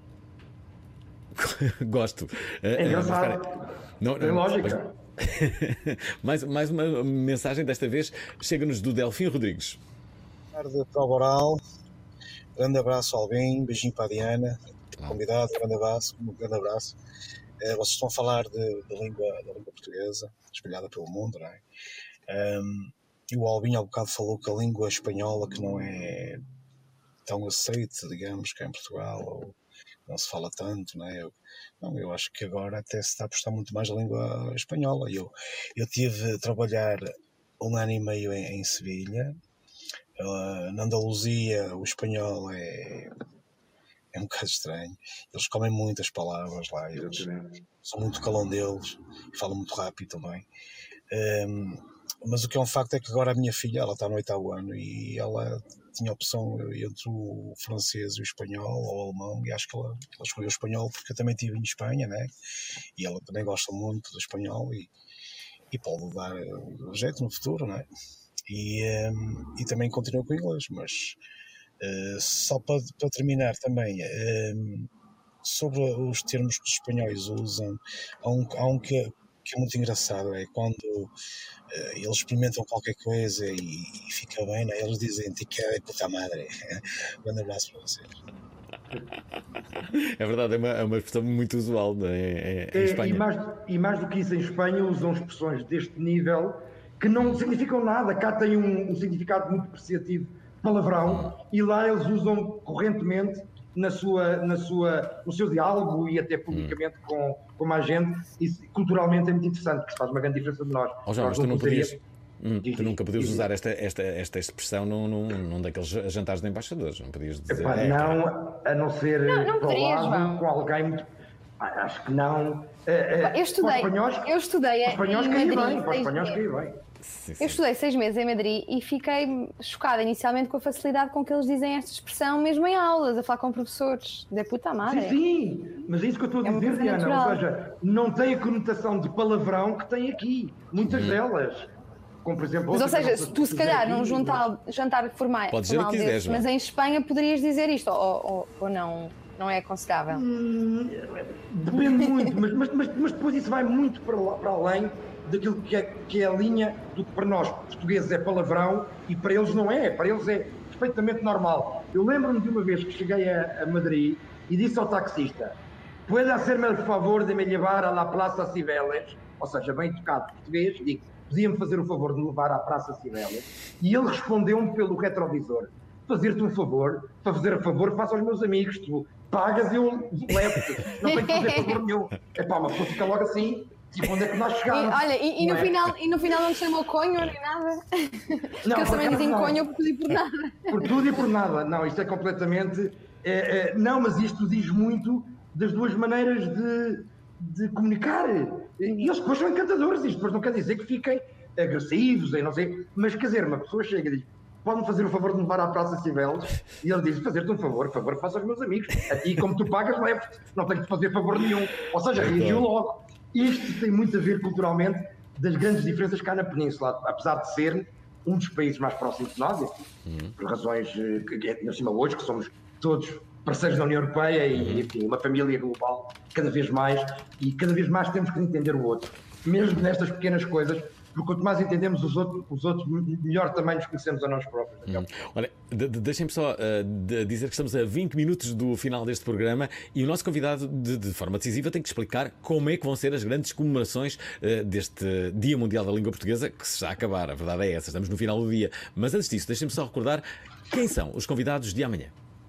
Gosto. Uh,
É
uh,
engraçado.
mas espera. Não,
Tem
não,
lógica.
mas- mais, mais uma mensagem, desta vez chega-nos do Delfim Rodrigues.
Boa tarde, Prova Oral. Grande abraço ao Albin, beijinho para a Diana, convidado, grande abraço, um grande abraço. Eh, vocês estão a falar de, de língua, da língua portuguesa, espalhada pelo mundo, não é? Um, e o Albin há bocado falou que a língua espanhola que não é tão aceite, digamos, cá em Portugal, ou não se fala tanto, não é? Eu, não, eu acho que agora até se está a apostar muito mais na língua espanhola. Eu, eu tive a trabalhar um ano e meio em, em Sevilha. Uh, na Andaluzia o espanhol é, é um bocado estranho. Eles comem muitas palavras lá, eles são muito calão deles e falam muito rápido também. Um, mas o que é um facto é que agora a minha filha, ela está no oitavo ano e ela tinha opção entre o francês e o espanhol ou o alemão, e acho que ela, ela escolheu o espanhol porque eu também estive em Espanha, né? E ela também gosta muito do espanhol e, e pode dar uh, jeito no futuro, não é? E, um, e também continuo com o inglês, mas uh, só para, para terminar também, um, sobre os termos que os espanhóis usam, há um, há um que, que é muito engraçado, é quando uh, eles experimentam qualquer coisa e, e fica bem, né? Eles dizem "te quero de puta madre". Um grande abraço para vocês.
É verdade, é uma, é uma expressão muito usual, não é? É- é- em
É,
Espanha.
e, mais, e mais do que isso, em Espanha usam expressões deste nível que não significam nada. Cá tem um, um significado muito apreciativo, palavrão, e lá eles usam correntemente na sua, na sua, no seu diálogo e até publicamente com, com mais gente. Isso culturalmente é muito interessante, porque faz uma grande diferença de nós.
Oh, João,
nós
mas tu não
poderia...
podias... Hum, tu nunca podias usar esta, esta, esta expressão num, num, num daqueles jantares de embaixadores, não podias dizer...
Epá,
é,
não, a não ser
Não, não
para o
poderias,
lado,
João.
com alguém muito... Ah, acho que não. Eh, eh,
Eu estudei,
para os espanhóis,
eu estudei
para os espanhóis
em
caía
Madrid,
bem, para os
seis
espanhóis
meses.
caía bem.
Sim, sim.
Eu estudei seis meses em Madrid e fiquei chocada inicialmente com a facilidade com que eles dizem esta expressão, mesmo em aulas, a falar com professores. Da puta madre.
Sim, sim, mas é isso que eu estou a
É uma
dizer,
coisa
Diana.
natural.
Ou seja, não tem a conotação de palavrão que tem aqui. Muitas
Uhum.
delas. Como, por exemplo...
Mas, ou
outra que
seja,
eu
se
não
tu se
dizer
calhar
aqui,
num jantar, jantar formal,
Podes dizer o
formal
que quiseres,
desses, mas
João.
em Espanha poderias dizer isto, ou, ou, ou não, não é aconselhável?
Hum, depende muito, mas, mas, mas, mas depois isso vai muito para, lá- para além daquilo que é, que é a linha do que para nós portugueses é palavrão e para eles não é, para eles é perfeitamente normal. Eu lembro-me de uma vez que cheguei a, a Madrid e disse ao taxista: "Puede hacerme el favor de me llevar a la Plaza Cibeles?", ou seja, bem tocado português, digo: "Podia-me fazer o favor de me levar à Praça Cibeles?", e ele respondeu-me pelo retrovisor: "Fazer-te um favor, para fazer a favor, faça aos meus amigos, tu pagas e eu levo-te, não tenho que fazer favor nenhum." É pá, uma pessoa fica logo assim, tipo, onde é que nós
E,
chegamos?
olha, e, e no
Não é?
final, e no final não te chamou conho nem nada? Porque
Não,
eles
por
também
acaso
dizem
não.
conho por tudo e por nada.
Por tudo e por nada. Não, isto é completamente... é, é, não, mas isto diz muito das duas maneiras de, de comunicar. E eles depois são encantadores. Isto depois não quer dizer que fiquem agressivos e não sei. Mas quer dizer, uma pessoa chega e diz: "Pode-me fazer o favor de me levar à Praça Cibeles?", e ele diz: "Fazer-te um favor, favor, faça aos meus amigos. A ti, como tu pagas, levo-te. Não tenho que fazer favor nenhum." Ou seja, reagiu logo. Isto tem muito a ver culturalmente das grandes diferenças cá na Península, apesar de ser um dos países mais próximos de nós, e, por razões eh, que, que, ainda por cima hoje, que somos todos parceiros da União Europeia e, enfim, uma família global cada vez mais, e cada vez mais temos que entender o outro, mesmo nestas pequenas coisas, porque quanto mais entendemos os outros, os outros melhor também nos conhecemos a nós próprios. Então,
Olha, de- de- deixem-me só uh, de dizer que estamos a vinte minutos do final deste programa e o nosso convidado, de, de forma decisiva, tem que explicar como é que vão ser as grandes comemorações uh, deste Dia Mundial da Língua Portuguesa, que se está a acabar. A verdade é essa, estamos no final do dia. Mas antes disso, deixem-me só recordar quem são os convidados de amanhã.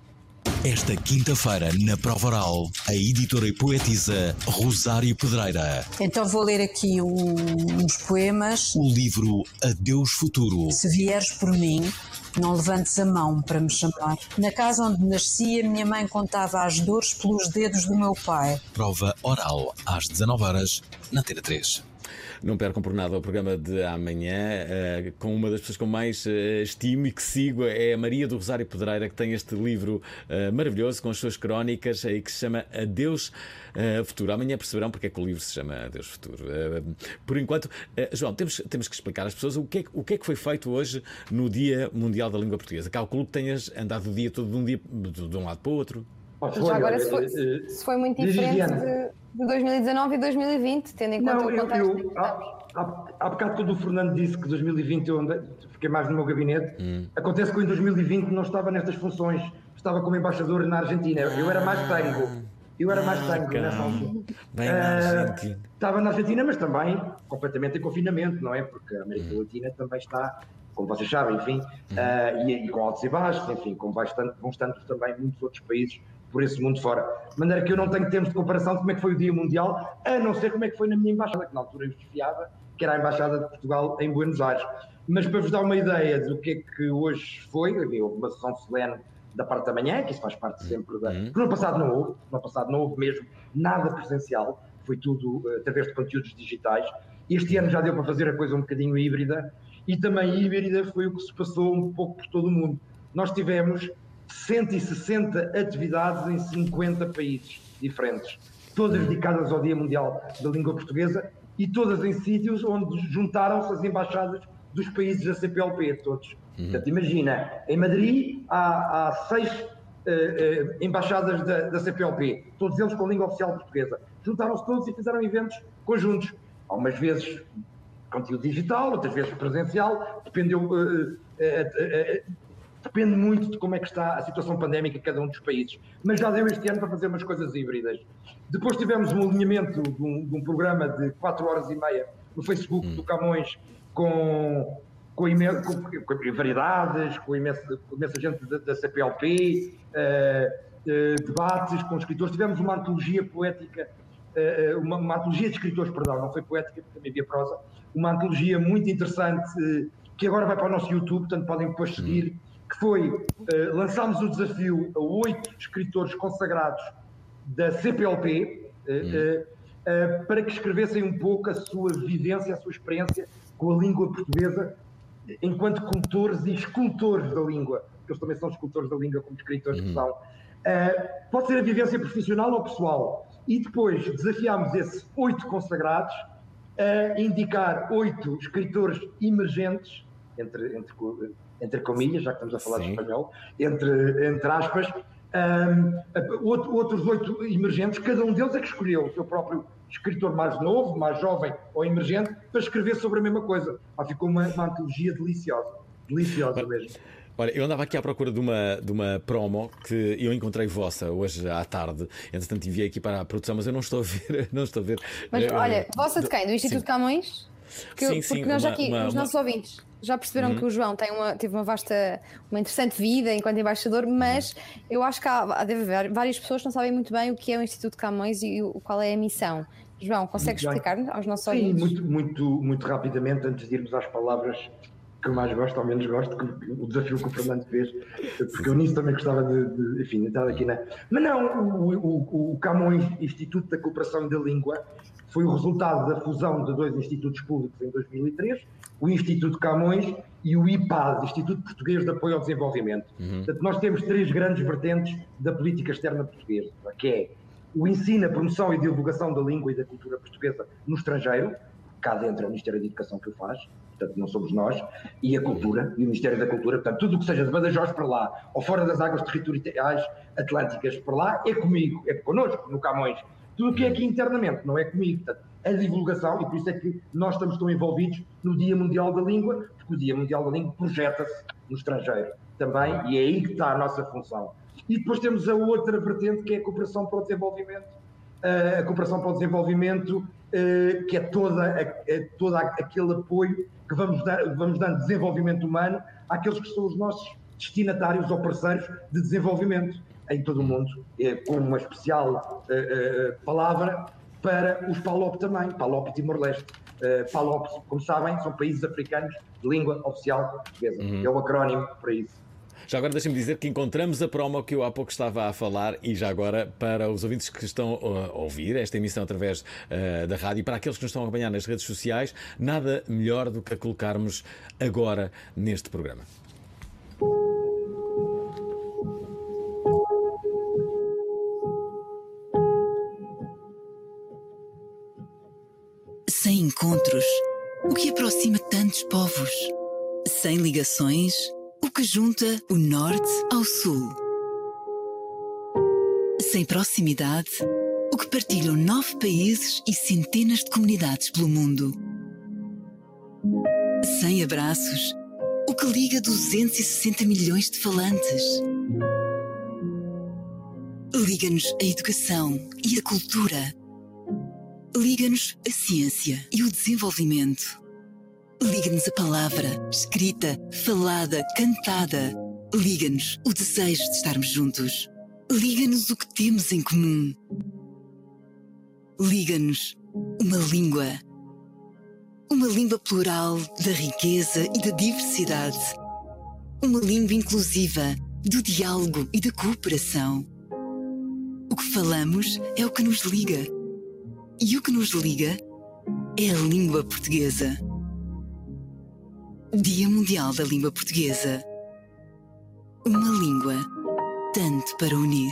Esta quinta-feira, na Prova Oral, a editora e poetisa Rosário Pedreira.
Então vou ler aqui um- uns poemas.
O livro Adeus Futuro.
Se vieres por mim, não levantes a mão para me chamar. Na casa onde nasci, a minha mãe contava as dores pelos dedos do meu pai.
Prova Oral, às dezanove horas, na Antena três.
Não percam por nada o programa de amanhã, uh, com uma das pessoas que eu mais uh, estimo e que sigo, é a Maria do Rosário Pedreira, que tem este livro uh, maravilhoso com as suas crónicas e que se chama Adeus uh, Futuro. Amanhã perceberão porque é que o livro se chama Adeus Futuro. Uh, por enquanto, uh, João, temos, temos que explicar às pessoas o que, é, o que é que foi feito hoje no Dia Mundial da Língua Portuguesa. Calculo que tenhas andado o dia todo de um, dia, de, de um lado para o outro.
Já agora, se foi, se foi muito diferente de, de dois mil e dezanove e dois mil e vinte, tendo em conta
Não,
o
eu,
contexto.
eu há, há, há bocado quando o Fernando disse que dois mil e vinte eu andei, fiquei mais no meu gabinete,
Hum.
acontece que eu em dois mil e vinte não estava nestas funções, estava como embaixador na Argentina, eu era mais tango, eu era mais tango
calma.
nessa altura.
Bem na
Ah,
Argentina.
Estava na Argentina, mas também completamente em confinamento, não é? Porque a América Latina também está, como vocês sabem, enfim, ah, e, e com altos e baixos, enfim, como vai estando, vão estando também muitos outros países por esse mundo fora. De maneira que eu não tenho termos de comparação de como é que foi o Dia Mundial, a não ser como é que foi na minha embaixada, que na altura eu chefiava, que era a Embaixada de Portugal em Buenos Aires. Mas para vos dar uma ideia do que é que hoje foi, houve uma sessão solene da parte da manhã, que isso faz parte sempre da... Porque no ano passado não houve, no ano passado não houve mesmo nada presencial, foi tudo uh, através de conteúdos digitais. Este ano já deu para fazer a coisa um bocadinho híbrida, e também híbrida foi o que se passou um pouco por todo o mundo. Nós tivemos cento e sessenta atividades em cinquenta países diferentes, todas dedicadas ao Dia Mundial da Língua Portuguesa e todas em sítios onde juntaram-se as embaixadas dos países da C P L P, todos. Portanto, imagina, em Madrid há, há seis uh, uh, embaixadas da, da C P L P, todos eles com língua oficial portuguesa. Juntaram-se todos e fizeram eventos conjuntos, algumas vezes conteúdo digital, outras vezes presencial, dependeu... Uh, uh, uh, uh, Depende muito de como é que está a situação pandémica em cada um dos países. Mas já deu este ano para fazer umas coisas híbridas. Depois tivemos um alinhamento de um, de um programa de quatro horas e meia no Facebook do Camões, com, com, imen com, com variedades, com imensa, com imensa gente da, da C P L P, uh, uh, debates com escritores. Tivemos uma antologia poética, uh, uma, uma antologia de escritores, perdão, não foi poética, porque também havia prosa, uma antologia muito interessante, uh, que agora vai para o nosso YouTube, portanto podem depois seguir, que foi, uh, lançámos o desafio a oito escritores consagrados da C P L P, uh, uh, uh, para que escrevessem um pouco a sua vivência, a sua experiência com a língua portuguesa, enquanto cultores e escultores da língua, porque eles também são escultores da língua como escritores que são. Uh, pode ser a vivência profissional ou pessoal. E depois desafiámos esses oito consagrados a indicar oito escritores emergentes, entre, entre, entre comilhas, já que estamos a falar Sim. de espanhol, entre, entre aspas, um, outros oito emergentes, cada um deles é que escolheu o seu próprio escritor mais novo, mais jovem ou emergente, para escrever sobre a mesma coisa. Ah, ficou uma, uma antologia deliciosa, deliciosa Olha, mesmo.
Olha, eu andava aqui à procura de uma, de uma promo que eu encontrei vossa hoje à tarde, entretanto enviei aqui para a produção, mas eu não estou a ver. Não estou a ver.
Mas
uh,
olha, vossa de quem? Do Instituto sim. Camões? Que,
sim, sim.
Porque nós
uma,
aqui,
uma,
os nossos
uma...
ouvintes já perceberam
uhum.
que o João tem uma, teve uma vasta, uma interessante vida enquanto embaixador, mas uhum. eu acho que há, deve haver várias pessoas que não sabem muito bem o que é o Instituto Camões e o, qual é a missão. João, consegues explicar aos nossos
Sim,
ouvintes?
Sim, muito, muito, muito rapidamente, antes de irmos às palavras que eu mais gosto ou menos gosto, que, o desafio que o Fernando fez, porque eu nisso também gostava de, de enfim, de entrar aqui na... Mas não, o, o, o Camões Instituto da Cooperação e da Língua foi o resultado da fusão de dois institutos públicos em dois mil e três, o Instituto Camões e o I P A D, Instituto Português de Apoio ao Desenvolvimento. Uhum. Portanto, nós temos três grandes vertentes da política externa portuguesa, que é o ensino, a promoção e divulgação da língua e da cultura portuguesa no estrangeiro, cá dentro é o Ministério da Educação que o faz, portanto não somos nós, e a cultura, e o Ministério da Cultura, portanto tudo o que seja de Badajoz para lá, ou fora das águas territoriais atlânticas para lá, é comigo, é connosco, no Camões. Tudo o que é aqui internamente não é comigo, portanto, a divulgação, e por isso é que nós estamos tão envolvidos no Dia Mundial da Língua, porque o Dia Mundial da Língua projeta-se no estrangeiro também, e é aí que está a nossa função. E depois temos a outra vertente, que é a cooperação para o desenvolvimento, a cooperação para o desenvolvimento, que é toda, é todo aquele apoio que vamos, dar, vamos dando de desenvolvimento humano àqueles que são os nossos destinatários ou parceiros de desenvolvimento em todo o mundo, com uma especial palavra para os PALOP também, PALOP e Timor-Leste. PALOP, como sabem, são países africanos de língua oficial portuguesa. Uhum. É o acrónimo para isso.
Já agora deixa-me dizer que encontramos a promo que eu há pouco estava a falar e já agora para os ouvintes que estão a ouvir esta emissão através uh, da rádio e para aqueles que nos estão a acompanhar nas redes sociais, nada melhor do que a colocarmos agora neste programa.
Sem encontros, o que aproxima tantos povos? Sem ligações, o que junta o norte ao sul? Sem proximidade, o que partilham nove países e centenas de comunidades pelo mundo? Sem abraços, o que liga duzentos e sessenta milhões de falantes? Liga-nos a educação e a cultura. Liga-nos a ciência e o desenvolvimento. Liga-nos a palavra, escrita, falada, cantada. Liga-nos o desejo de estarmos juntos. Liga-nos o que temos em comum. Liga-nos uma língua. Uma língua plural da riqueza e da diversidade. Uma língua inclusiva do diálogo e da cooperação. O que falamos é o que nos liga. E o que nos liga é a língua portuguesa. Dia Mundial da Língua Portuguesa. Uma língua tanto para unir.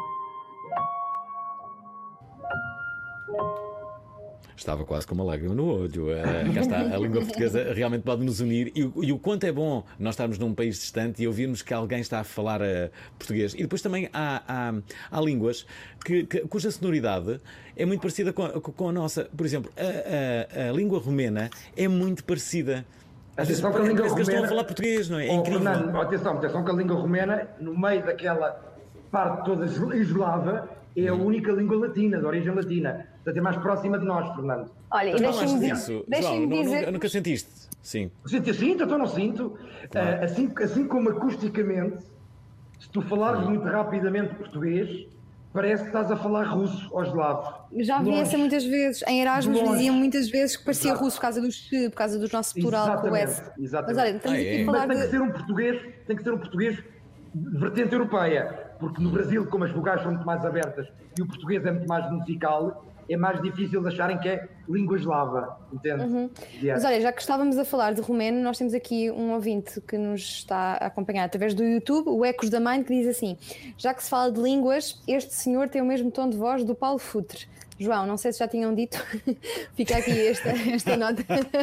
Estava quase com uma lágrima no olho. Uh, cá está, a língua portuguesa realmente pode nos unir e, e o quanto é bom nós estarmos num país distante e ouvirmos que alguém está a falar uh, português. E depois também há, há, há línguas que, que, cuja sonoridade é muito parecida com a, com a nossa. Por exemplo, a, a, a língua romena é muito parecida.
Atenção que a língua romena...
estão a falar português, não é? É
oh,
incrível.
Fernando, atenção, atenção que a língua romena, no meio daquela parte toda eslava, é a única língua latina, de origem latina. Portanto, é mais próxima de nós, Fernando.
Olha, e deixem-me dizer...
João, dizer... nunca sentiste? Sim.
Sinto, sinto, então não sinto. Claro. Uh, assim, assim como acusticamente, se tu falares muito rapidamente português, parece que estás a falar russo ou eslavo.
Já vi essa muitas vezes. Em Erasmus diziam muitas vezes que parecia
Exato.
russo por causa do x, por causa do nosso plural com o S.
Exatamente.
Mas olha, estamos
ah,
aqui
é.
a falar
Mas tem
de...
que ser um português, tem que ser um português de vertente europeia, porque no Brasil, como as vogais são muito mais abertas e o português é muito mais musical, é mais difícil de acharem que é língua eslava, entende?
Uhum.
Yeah.
Mas olha, já que estávamos a falar de romeno, nós temos aqui um ouvinte que nos está a acompanhar através do YouTube, o Ecos da Mãe, que diz assim: já que se fala de línguas, este senhor tem o mesmo tom de voz do Paulo Futre. João, não sei se já tinham dito, fica aqui esta, esta nota.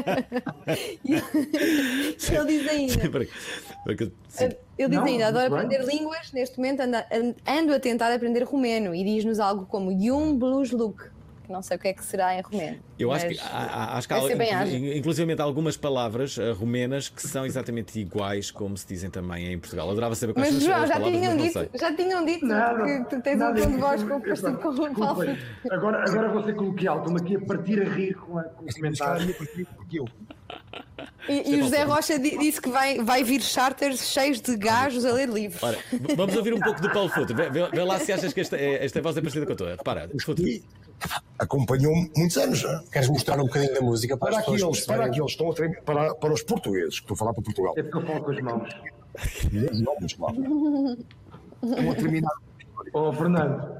Ele diz ainda, ele diz ainda, adoro aprender línguas, neste momento ando, ando a tentar aprender romeno, e diz-nos algo como Yum Blues Look. Não sei o que é que será em romeno.
Eu acho que há, acho que há, inclusive algumas palavras uh, romenas que são exatamente iguais como se dizem também em Portugal. Adorava saber quais
mas,
são
João,
as
já
palavras,
tinham
mas
dito,
não sei.
já tinham dito
não,
que tu tens
não,
um tom de voz
eu,
com parecido com o Paulo.
Agora, agora vou ser coloquial, estou-me aqui a partir a rir com, a, com o comentário.
E, e o José Rocha disse que vai, vai vir charters cheios de gajos a ler livros.
Ora, vamos ouvir um pouco do Paulo Futre. Vê, vê, vê lá se achas que esta, esta voz é parecida com a tua. Repara, Futre.
Acompanhou-me muitos anos já.
Queres mostrar um bocadinho da música para,
para
as
aqui
pessoas?
Eles, para aqui eles estão a tremer, para, para os portugueses, que estou a falar para Portugal.
É porque eu falo com as mãos.
Não, mas lá. Estão a terminar.
Oh, Fernando.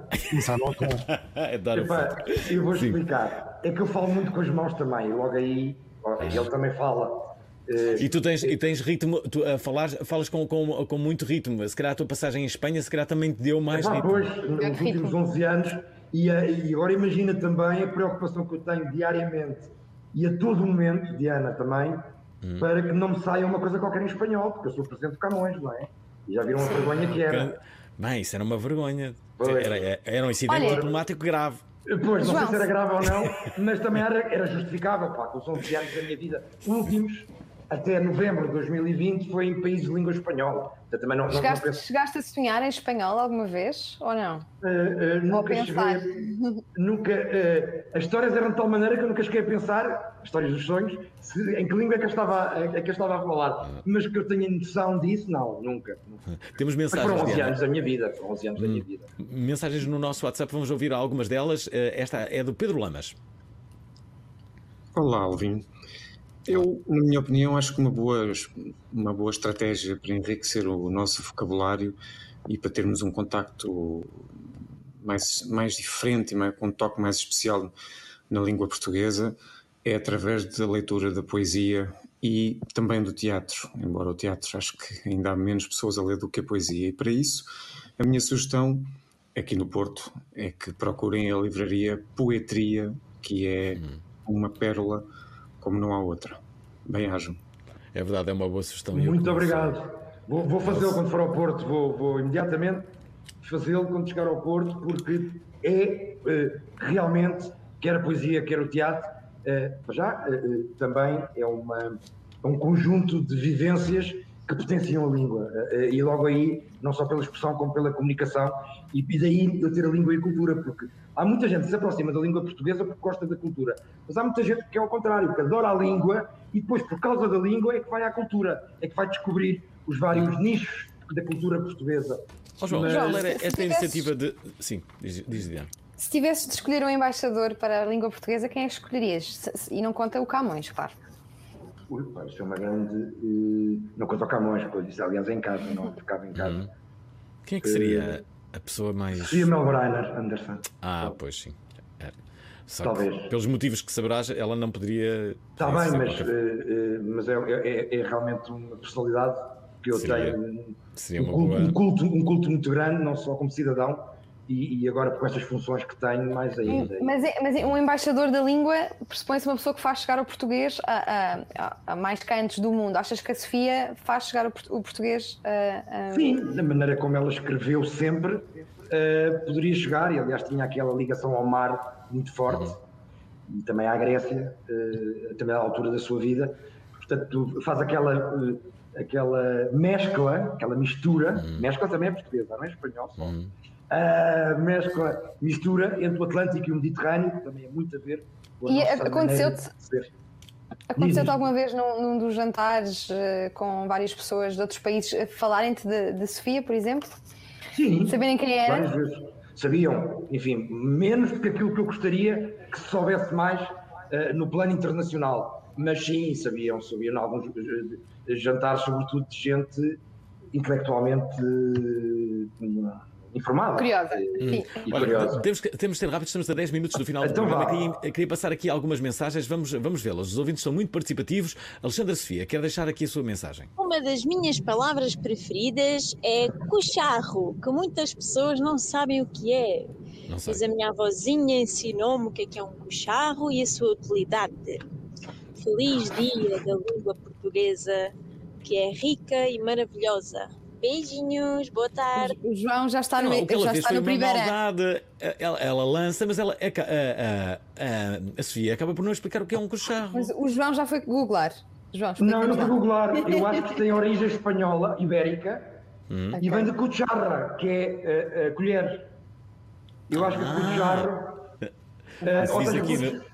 Epa, eu vou explicar. É que eu falo muito com as mãos também. Logo aí, ele também fala.
E tu tens, e tens ritmo, tu uh, falas, falas com, com, com muito ritmo. Se calhar a tua passagem em Espanha, se calhar também te deu mais
Epá,
ritmo.
Pois, nos últimos onze anos, e, e agora imagina também a preocupação que eu tenho diariamente e a todo momento, Diana também, hum. para que não me saia uma coisa qualquer em espanhol, porque eu sou presidente de Camões, não é? E já viram a vergonha que era.
Bem, isso era uma vergonha. Era, era um incidente Olha, diplomático grave.
Pois, não João. sei se era grave ou não, mas também era, era justificável, pá, com os onze anos da minha vida últimos, até novembro de dois mil e vinte, foi em países de língua espanhola. Então, também não,
chegaste,
não penso...
chegaste a sonhar em espanhol alguma vez, ou não?
Uh, uh, nunca cheguei, nunca, uh, as histórias eram de tal maneira que eu nunca cheguei a pensar, as histórias dos sonhos, se, em que língua é que, eu estava, é que eu estava a falar. Mas que eu tenha noção disso, não, nunca. nunca.
Temos mensagens.
Mas foram onze anos da minha vida, foram onze anos hum. da minha vida.
Mensagens no nosso WhatsApp, vamos ouvir algumas delas. Esta é do Pedro Lamas.
Olá, Alvin. Eu, na minha opinião, acho que uma boa, uma boa estratégia para enriquecer o nosso vocabulário e para termos um contacto mais, mais diferente e mais, com um toque mais especial na língua portuguesa é através da leitura da poesia e também do teatro, embora o teatro acho que ainda há menos pessoas a ler do que a poesia. E para isso, a minha sugestão aqui no Porto é que procurem a livraria Poetria, que é uma pérola como não há outra. Bem-ajam.
É verdade, é uma boa sugestão.
Muito obrigado. Vou, vou fazê-lo quando for ao Porto, vou, vou imediatamente fazê-lo quando chegar ao Porto, porque é uh, realmente, quer a poesia, quer o teatro, uh, já uh, também é, uma, é um conjunto de vivências que potenciam a língua. Uh, uh, e logo aí, não só pela expressão, como pela comunicação, e, e daí eu ter a língua e a cultura, porque há muita gente que se aproxima da língua portuguesa porque gosta da cultura, mas há muita gente que é ao contrário, que adora a língua e depois, por causa da língua, é que vai à cultura, é que vai descobrir os vários nichos da cultura portuguesa.
Oh, João, mas... João, esta
tivesses...
iniciativa de... Sim, diz, diz Diana.
Se tivesses de escolher um embaixador para a língua portuguesa, quem é que escolherias? E não conta o Camões, claro.
Ui, pá, isso é uma grande... Uh... Não conta o Camões, porque eu disse, aliás, em casa, não ficava em casa.
Hum. Quem é que seria... Uh... a pessoa mais...
Sofia Melbreiner Anderson.
Ah, pois sim. É. Só
Talvez.
Que, pelos motivos que saberás, ela não poderia...
Está bem, mas, qualquer... uh, uh, mas é, é, é realmente uma personalidade que eu
seria,
tenho.
Seria
um,
uma
culto,
boa...
um, culto, um culto muito grande, não só como cidadão, e, e agora com estas funções que tenho, mais ainda.
Mas, é, mas é, um embaixador da língua pressupõe-se uma pessoa que faz chegar o português a, a, a mais cantos do mundo. Achas que a Sofia faz chegar o, o português a, a...
Sim, da maneira como ela escreveu sempre, uh, poderia chegar, e aliás tinha aquela ligação ao mar muito forte, uhum. e também à Grécia, uh, também à altura da sua vida. Portanto, faz aquela, uh, aquela mescla, aquela mistura, uhum. mescla também é portuguesa, não é espanhol só. Uhum. a mescla, mistura entre o Atlântico e o Mediterrâneo, que também é muito a ver com a
E
nossa
aconteceu-te
maneira de ser.
aconteceu-te alguma vez num, num dos jantares eh, com várias pessoas de outros países eh, falarem-te de, de Sofia, por exemplo?
Sim.
Saberem quem era?
Várias vezes. Sabiam, enfim, menos do que aquilo que eu gostaria que se soubesse mais uh, no plano internacional. Mas sim, sabiam, sabiam em alguns uh, jantares, sobretudo de gente intelectualmente uh, informada.
Curiosa.
E,
Sim.
e
Olha,
curiosa.
temos, que- temos de ser rápidos, estamos a dez minutos do final do
Então
programa.
vá.
Queria, queria passar aqui algumas mensagens, vamos, vamos vê-las. Os ouvintes são muito participativos. Alexandra Sofia, quer deixar aqui a sua mensagem?
Uma das minhas palavras preferidas é cucharro, que muitas pessoas não sabem o que é.
Não sei.
Mas a minha avózinha ensinou-me o que é que é um cucharro e a sua utilidade. Feliz dia da língua portuguesa, que é rica e maravilhosa. Beijinhos, boa tarde.
O João já está no,
Não, o que ela
já
fez
está
foi
no
uma
primeiro ano.
maldade. Ela, ela lança, mas ela, a, a, a, a Sofia acaba por não explicar o que é um cucharro.
Mas o João já foi googlar. João,
Não, eu não fui
explica-nos lá.
googlar. Eu acho que tem origem espanhola, ibérica,
Hum.
e vem de cucharra, que é uh, uh, colher. Eu acho que
Ah.
cucharro.
Isso
ou
diz
seja,
aqui no,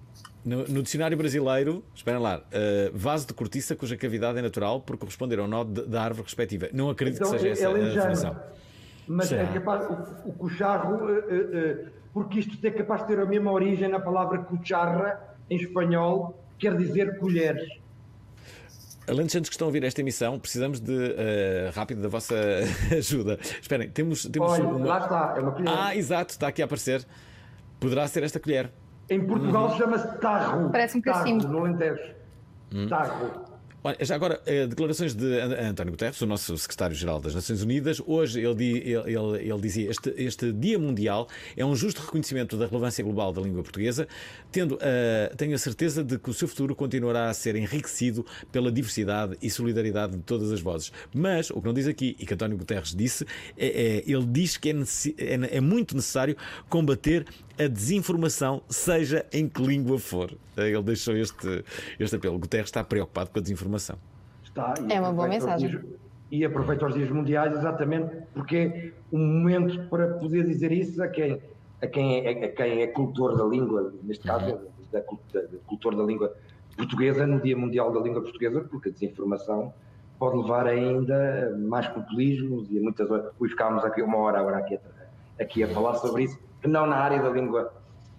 no- no dicionário brasileiro, esperem lá, uh, vaso de cortiça cuja cavidade é natural por corresponder ao nó de- da árvore respectiva. Não acredito
Então,
que seja
é-
essa
é
a
alentejano.
definição.
Mas é
Será?
capaz, o, o cucharro, eh, eh, eh, porque isto é capaz de ter a mesma origem na palavra cucharra, em espanhol, quer dizer colheres.
Alentejantes que estão a ouvir esta emissão, precisamos de uh, rápido da vossa ajuda. Esperem, temos, temos
Olha,
uma...
lá está, é uma colher.
Ah, exato, está aqui a aparecer. Poderá ser esta colher.
Em Portugal
Uhum.
chama-se tarro.
Parece um
tarro,
cacimbo.
no Alentejo.
Hum.
Tarro.
Olha, já agora, eh, declarações de An- António Guterres, o nosso secretário-geral das Nações Unidas. Hoje ele, di- ele, ele, ele dizia este este Dia Mundial é um justo reconhecimento da relevância global da língua portuguesa, tendo, eh, tenho a certeza de que o seu futuro continuará a ser enriquecido pela diversidade e solidariedade de todas as vozes. Mas, o que não diz aqui, e que António Guterres disse, é, é- ele diz que é, necessi- é- é muito necessário combater a desinformação, seja em que língua for. Ele deixou este, este apelo. Guterres está preocupado com a desinformação.
Está, e
É uma boa
aproveita os
mensagem.
dias- E aproveita os dias mundiais exatamente porque é um momento para poder dizer isso a quem, a quem, é, a quem é cultor da língua, neste caso, da, cult- da, da cultor da língua portuguesa, no Dia Mundial da Língua Portuguesa, porque a desinformação pode levar ainda a mais populismos e a muitas horas. Hoje ficámos aqui uma hora agora aqui a, aqui a falar sobre isso, que não na área da língua.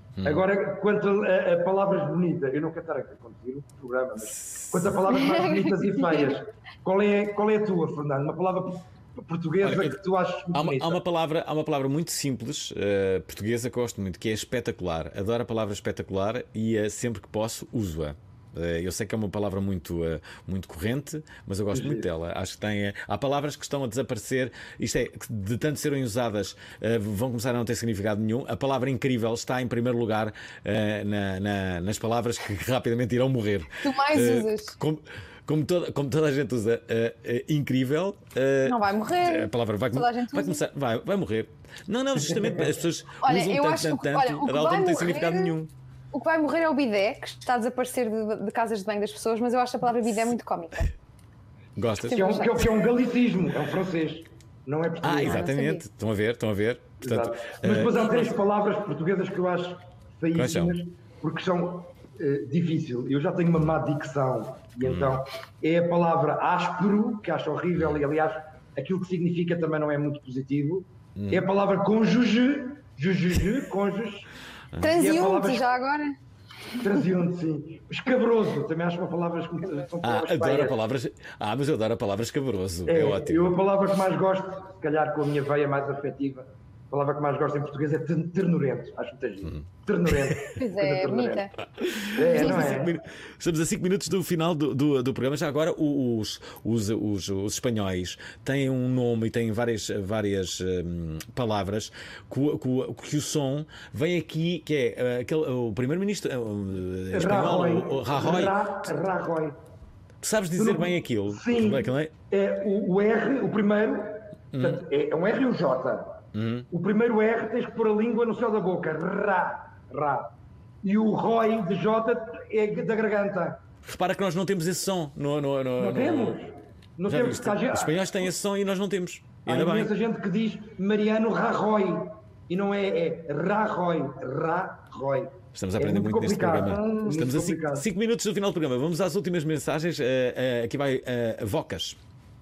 Agora, quanto a, a palavras bonitas, eu não quero estar a conduzir o programa, mas quanto a palavras mais bonitas e feias, qual é, qual é a tua, Fernando? Uma palavra portuguesa
Olha,
que tu achas muito
Há uma,
bonita?
há uma palavra, há uma palavra muito simples, eh, portuguesa, que eu gosto muito, que é espetacular. Adoro a palavra espetacular e eh, sempre que posso uso-a. Eh, eu sei que é uma palavra muito, eh, muito corrente, mas eu gosto muito dela. Acho que tem. eh, há palavras que estão a desaparecer, isto é, que de tanto serem usadas, eh, vão começar a não ter significado nenhum. A palavra incrível está em primeiro lugar eh, na- na- nas palavras que rapidamente irão morrer.
Tu mais
Eh,
usas.
Como, como, toda, como toda a gente usa eh, eh, incrível, eh,
Não vai morrer.
a palavra vai,
Toda a gente
vai
usa.
começar, vai, vai morrer. Não, não, justamente as pessoas
Olha,
usam
eu
tanto,
acho
tanto,
que,
tanto,
olha, o
a
que
da alta
vai
não tem
morrer-
significado nenhum.
O que vai morrer é o bidé, que está a desaparecer de, de casas de banho das pessoas, mas eu acho a palavra bidé muito cómica.
Gostas?
Que é, um, que, é, que é um galicismo, é um francês, não é português.
Ah, exatamente. Estão a ver, estão a ver. Portanto,
Exato. Mas depois
eh,
há três palavras portuguesas que eu acho
Quais são?
feíssimas, porque são eh, difíceis. Eu já tenho uma má dicção, e
Hum.
então é a palavra áspero, que acho horrível, e aliás, aquilo que significa também não é muito positivo.
Hum.
É a palavra cônjuge, jujuju, cônjuge. E a
Transiunte,
palavra
já agora.
transiunte, sim. Escabroso, também acho uma palavra que são
ah,
palavras
adoro a
feias.
palavra. Ah, mas eu adoro a palavra escabroso. É,
É,
ótimo.
eu a palavra que mais gosto, se calhar com a minha veia mais afetiva, a palavra que mais gosto em português é ter- ternurento. Acho muito giro. Ternurento.
Pois
Coisa
é,
ternurenta.
bonita.
É,
Estamos,
não
a cinco
é?
minu- estamos a cinco minutos do final do, do, do programa. Já agora, os, os, os, os espanhóis têm um nome e têm várias, várias hum, palavras que, o- que, o- que o som vem aqui, que é eh, aquele, o primeiro-ministro eh, espanhol,
Rajoy.
o, o Rajoy.
Ra- Rajoy.
Tu sabes dizer
Tu não-
bem aquilo?
Sim.
Como é que não é?
É o, o R, o primeiro, portanto, é, é um R e um J.
Uhum.
O primeiro R tens que pôr a língua no céu da boca. Ra, ra. E o Roy de J é da garganta.
Repara que nós não temos esse som. No, no, no,
Não
no-
temos? Não
Já
temos
viste?
que estar-
Os espanhóis têm esse som e nós não temos.
Há
Ainda bem.
imensa gente que diz Mariano Rajoy. E não é, é Rajoy. Rajoy.
Estamos a
É
aprender muito, neste
complicado.
programa.
Hum,
Estamos
muito
a cinco,
complicado.
cinco minutos do final do programa. Vamos às últimas mensagens. Eh, eh, aqui vai eh, Vocas.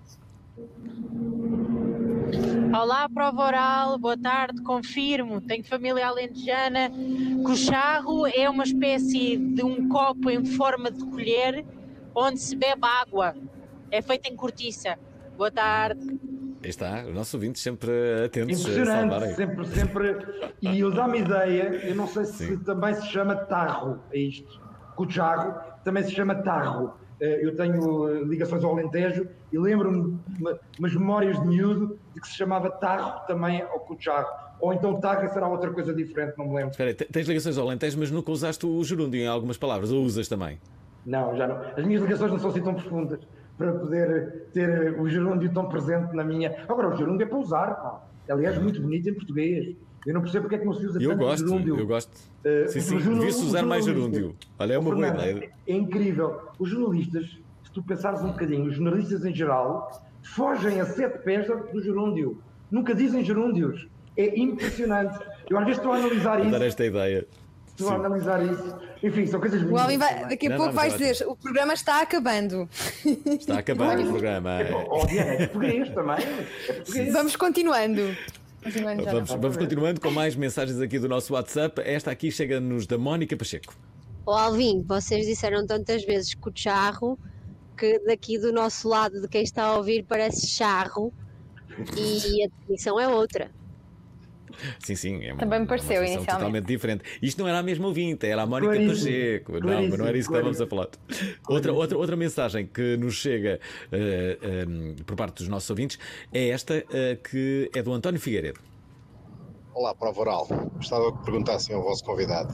Olá, prova oral, boa tarde, confirmo, tenho família alentejana, que o charro é uma espécie de um copo em forma de colher onde se bebe água, é feito em cortiça. Boa tarde.
Aí está, os nossos ouvintes sempre atentos a
Impressionante,
salvarem.
sempre, sempre. E eu dá-me ideia, eu não sei se
Sim.
também se chama tarro, é isto. Cucharro também se chama tarro. Eh, Eu tenho eh, ligações ao Alentejo e lembro-me de uma- umas memórias de miúdo de que se chamava tarro também ao cucharro. Ou então tarro será outra coisa diferente, não me lembro.
Espera aí, te- tens ligações ao Alentejo, mas nunca usaste o gerúndio em algumas palavras, ou usas também?
Não, já não. As minhas ligações não são assim tão profundas para poder ter o gerúndio tão presente na minha. Agora, o gerúndio é para usar, pá. Aliás, muito bonito em português. Eu não percebo porque é que não se usa
Eu
tanto
gosto,
gerúndio.
eu gosto.
Eh,
Sim,
o
sim,
jornal-
devia-se
o
usar mais
jornalista-
gerúndio. Olha, é uma
Oh,
boa
Fernando,
ideia.
É incrível. Os jornalistas, se tu pensares um bocadinho, os jornalistas em geral, fogem a sete pés do gerúndio. Nunca dizem gerúndios. É impressionante. Eu às vezes estou a analisar
Vou
isso.
dar esta ideia.
Estou a analisar isso. Enfim, são coisas
O
minhas
homem vai,
também.
daqui a
Não,
pouco
não,
vais
mas
dizer, o programa está acabando.
Está a acabar o programa.
Oh, Diana, é português também. É português.
Vamos continuando. Continuando já.
Vamos, vamos continuando com mais mensagens aqui do nosso WhatsApp. Esta aqui chega-nos da Mónica Pacheco.
Ó Alvin, vocês disseram tantas vezes cucharro que daqui do nosso lado de quem está a ouvir parece charro e a definição é outra.
Sim, sim. É uma,
Também me pareceu,
uma definição
inicialmente.
totalmente diferente. Isto não era a mesma ouvinte, era a Mónica
Claríssimo,
Pacheco. Não,
claríssimo,
mas não era isso que estávamos a falar.
claríssimo.
Outra, outra, outra mensagem que nos chega eh, eh, por parte dos nossos ouvintes é esta, eh, que é do António Figueiredo.
Olá, prova oral. Gostava que perguntassem ao vosso convidado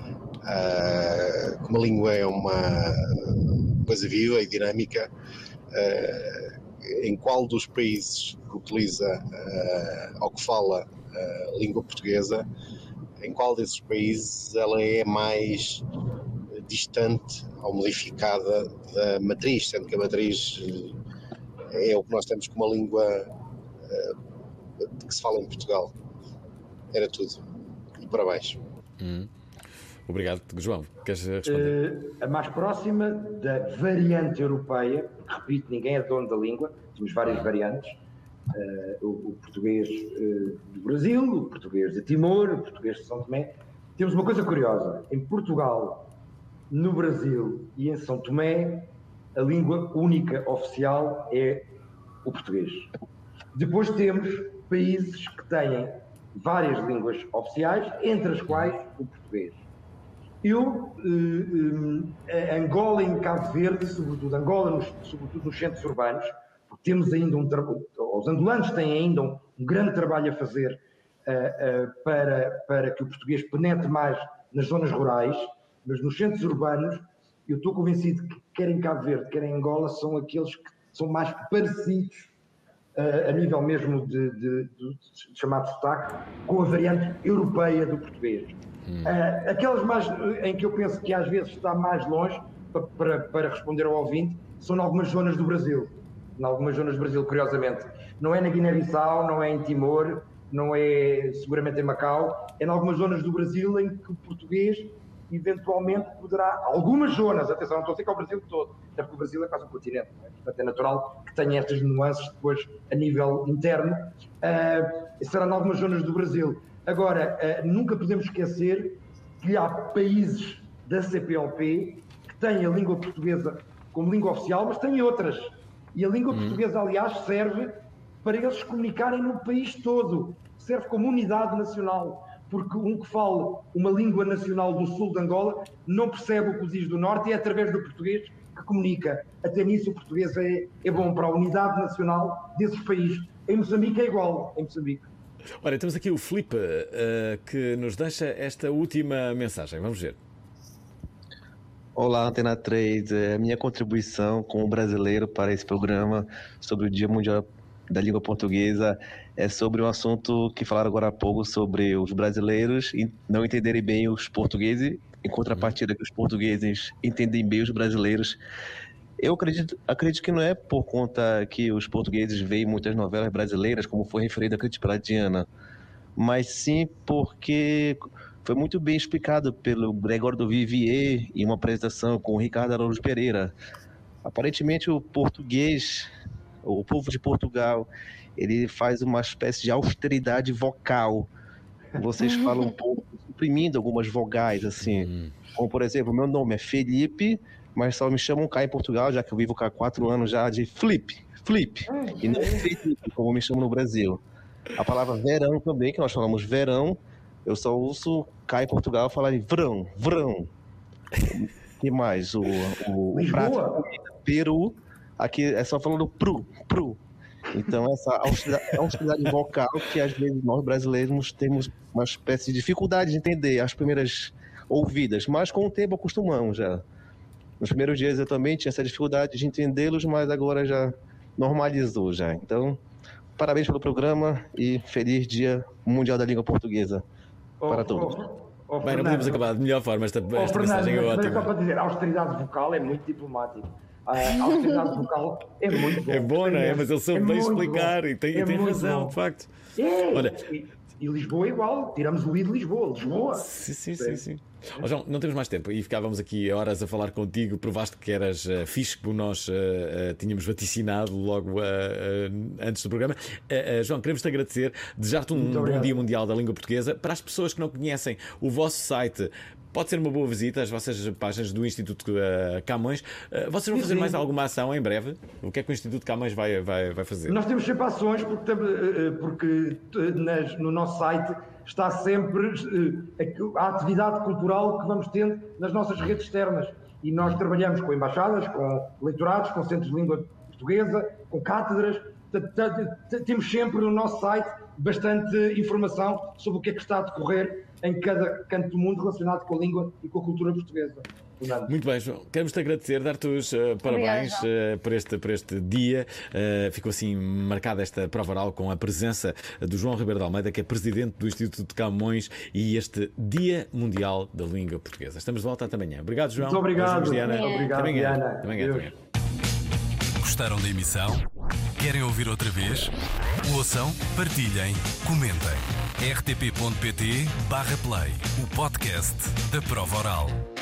ah, como a língua é uma coisa viva e dinâmica, ah, em qual dos países que utiliza ah, ou que fala a língua portuguesa, em qual desses países ela é mais distante ou modificada da matriz, sendo que a matriz eh, é o que nós temos como a língua eh, que se fala em Portugal. Era tudo. E parabéns.
Hum. Obrigado, João. Queres responder?
Eh, a mais próxima da variante europeia, porque, repito, ninguém é dono da língua, temos várias variantes, eh, o, o português eh, do Brasil, o português de Timor, o português de São Tomé. Temos uma coisa curiosa, em Portugal, no Brasil e em São Tomé, a língua única oficial é o português. Depois temos países que têm várias línguas oficiais, entre as quais o português. Eu, eh, eh, Angola e Cabo Verde, sobretudo Angola, nos, sobretudo nos centros urbanos, porque temos ainda um trabalho, os angolanos têm ainda um, um grande trabalho a fazer uh, uh, para, para que o português penetre mais nas zonas rurais, mas nos centros urbanos, eu estou convencido que quer em Cabo Verde, quer em Angola, são aqueles que são mais parecidos uh, a nível mesmo de, de, de, de chamado sotaque, com a variante europeia do português. Hum. Uh, aquelas mais, em que eu penso que às vezes está mais longe, para, para, para responder ao ouvinte, são em algumas zonas do Brasil. Em algumas zonas do Brasil, curiosamente. Não é na Guiné-Bissau, não é em Timor, não é seguramente em Macau, é em algumas zonas do Brasil em que o português eventualmente poderá, algumas zonas, atenção, não estou a dizer que é o Brasil todo, até porque o Brasil é quase um continente, não é? Portanto é natural que tenha estas nuances depois a nível interno, uh, será em algumas zonas do Brasil. Agora, uh, nunca podemos esquecer que há países da C P L P que têm a língua portuguesa como língua oficial, mas têm outras. E a língua hum. portuguesa, aliás, serve para eles se comunicarem no país todo, serve como unidade nacional. Porque um que fala uma língua nacional do sul de Angola não percebe o que diz do norte e é através do português que comunica. Até nisso o português é, é bom para a unidade nacional desses países. Em Moçambique é igual, em Moçambique.
Ora, temos aqui o Filipe uh, que nos deixa esta última mensagem. Vamos ver.
Olá, Antena três. A minha contribuição como brasileiro para esse programa sobre o Dia Mundial da Língua Portuguesa é sobre um assunto que falaram agora há pouco, sobre os brasileiros não entenderem bem os portugueses, em contrapartida que os portugueses entendem bem os brasileiros. Eu acredito, acredito que não é por conta que os portugueses veem muitas novelas brasileiras, como foi referido aqui pela Diana, mas sim porque foi muito bem explicado pelo Gregório do Vivier em uma apresentação com o Ricardo Araújo Pereira. Aparentemente o português, o povo de Portugal, ele faz uma espécie de austeridade vocal. Vocês falam um pouco, suprimindo algumas vogais, assim. Como, por exemplo, meu nome é Felipe, mas só me chamam cá em Portugal, já que eu vivo cá há quatro anos já, de Flip, Flip, e não Felipe, como me chamam no Brasil. A palavra verão também, que nós falamos verão, eu só uso cá em Portugal falar de verão, verão. O que mais? O, o, o prato, peru, aqui é só falando pru, pru. Então, essa austeridade, austeridade vocal que às vezes nós brasileiros temos uma espécie de dificuldade de entender as primeiras ouvidas, mas com o tempo acostumamos já. Nos primeiros dias eu também tinha essa dificuldade de entendê-los, mas agora já normalizou já. Então, parabéns pelo programa e feliz Dia Mundial da Língua Portuguesa para todos.
Oh, oh, Bem, não podemos acabar de melhor forma, esta,
oh,
esta
Fernando,
mensagem é
mas,
ótima.
mas só para dizer, a austeridade vocal é muito diplomático. A austeridade vocal é muito bom.
É bom, não é? Mas ele soube
é
bem
muito
explicar
bom.
e tem,
é
e tem razão,
bom.
de facto.
É.
Olha,
E, e Lisboa é igual, tiramos o I de Lisboa, Lisboa.
Sim, sim, sim, sim. Oh, João, não temos mais tempo e ficávamos aqui horas a falar contigo. Provaste que eras uh, fixe, como nós uh, uh, tínhamos vaticinado logo uh, uh, antes do programa. Uh, uh, João, queremos-te agradecer, desejar-te um bom Dia Mundial da Língua Portuguesa. Para as pessoas que não conhecem o vosso site, pode ser uma boa visita às vossas páginas do Instituto uh, Camões. Uh, vocês vão fazer
sim.
mais alguma ação em breve? O que é que o Instituto Camões vai, vai, vai fazer?
Nós temos sempre ações, porque, porque nas, no nosso site está sempre a atividade cultural que vamos tendo nas nossas redes externas. E nós trabalhamos com embaixadas, com leitorados, com centros de língua portuguesa, com cátedras. Temos sempre no nosso site bastante informação sobre o que é que está a decorrer em cada canto do mundo relacionado com a língua e com a cultura portuguesa.
Muito bem, João. Queremos-te agradecer, dar-te os uh, parabéns uh, por, este, por este dia. Uh, ficou assim marcada esta prova oral com a presença do João Ribeiro de Almeida, que é presidente do Instituto de Camões, e este Dia Mundial da Língua Portuguesa. Estamos de volta até amanhã. Obrigado, João.
Muito obrigado.
Diana.
Muito obrigado,
até amanhã.
Diana.
Até amanhã. Até amanhã.
Gostaram da emissão? Querem ouvir outra vez? Ouçam, partilhem, comentem. r t p ponto p t barra play, o podcast da prova oral.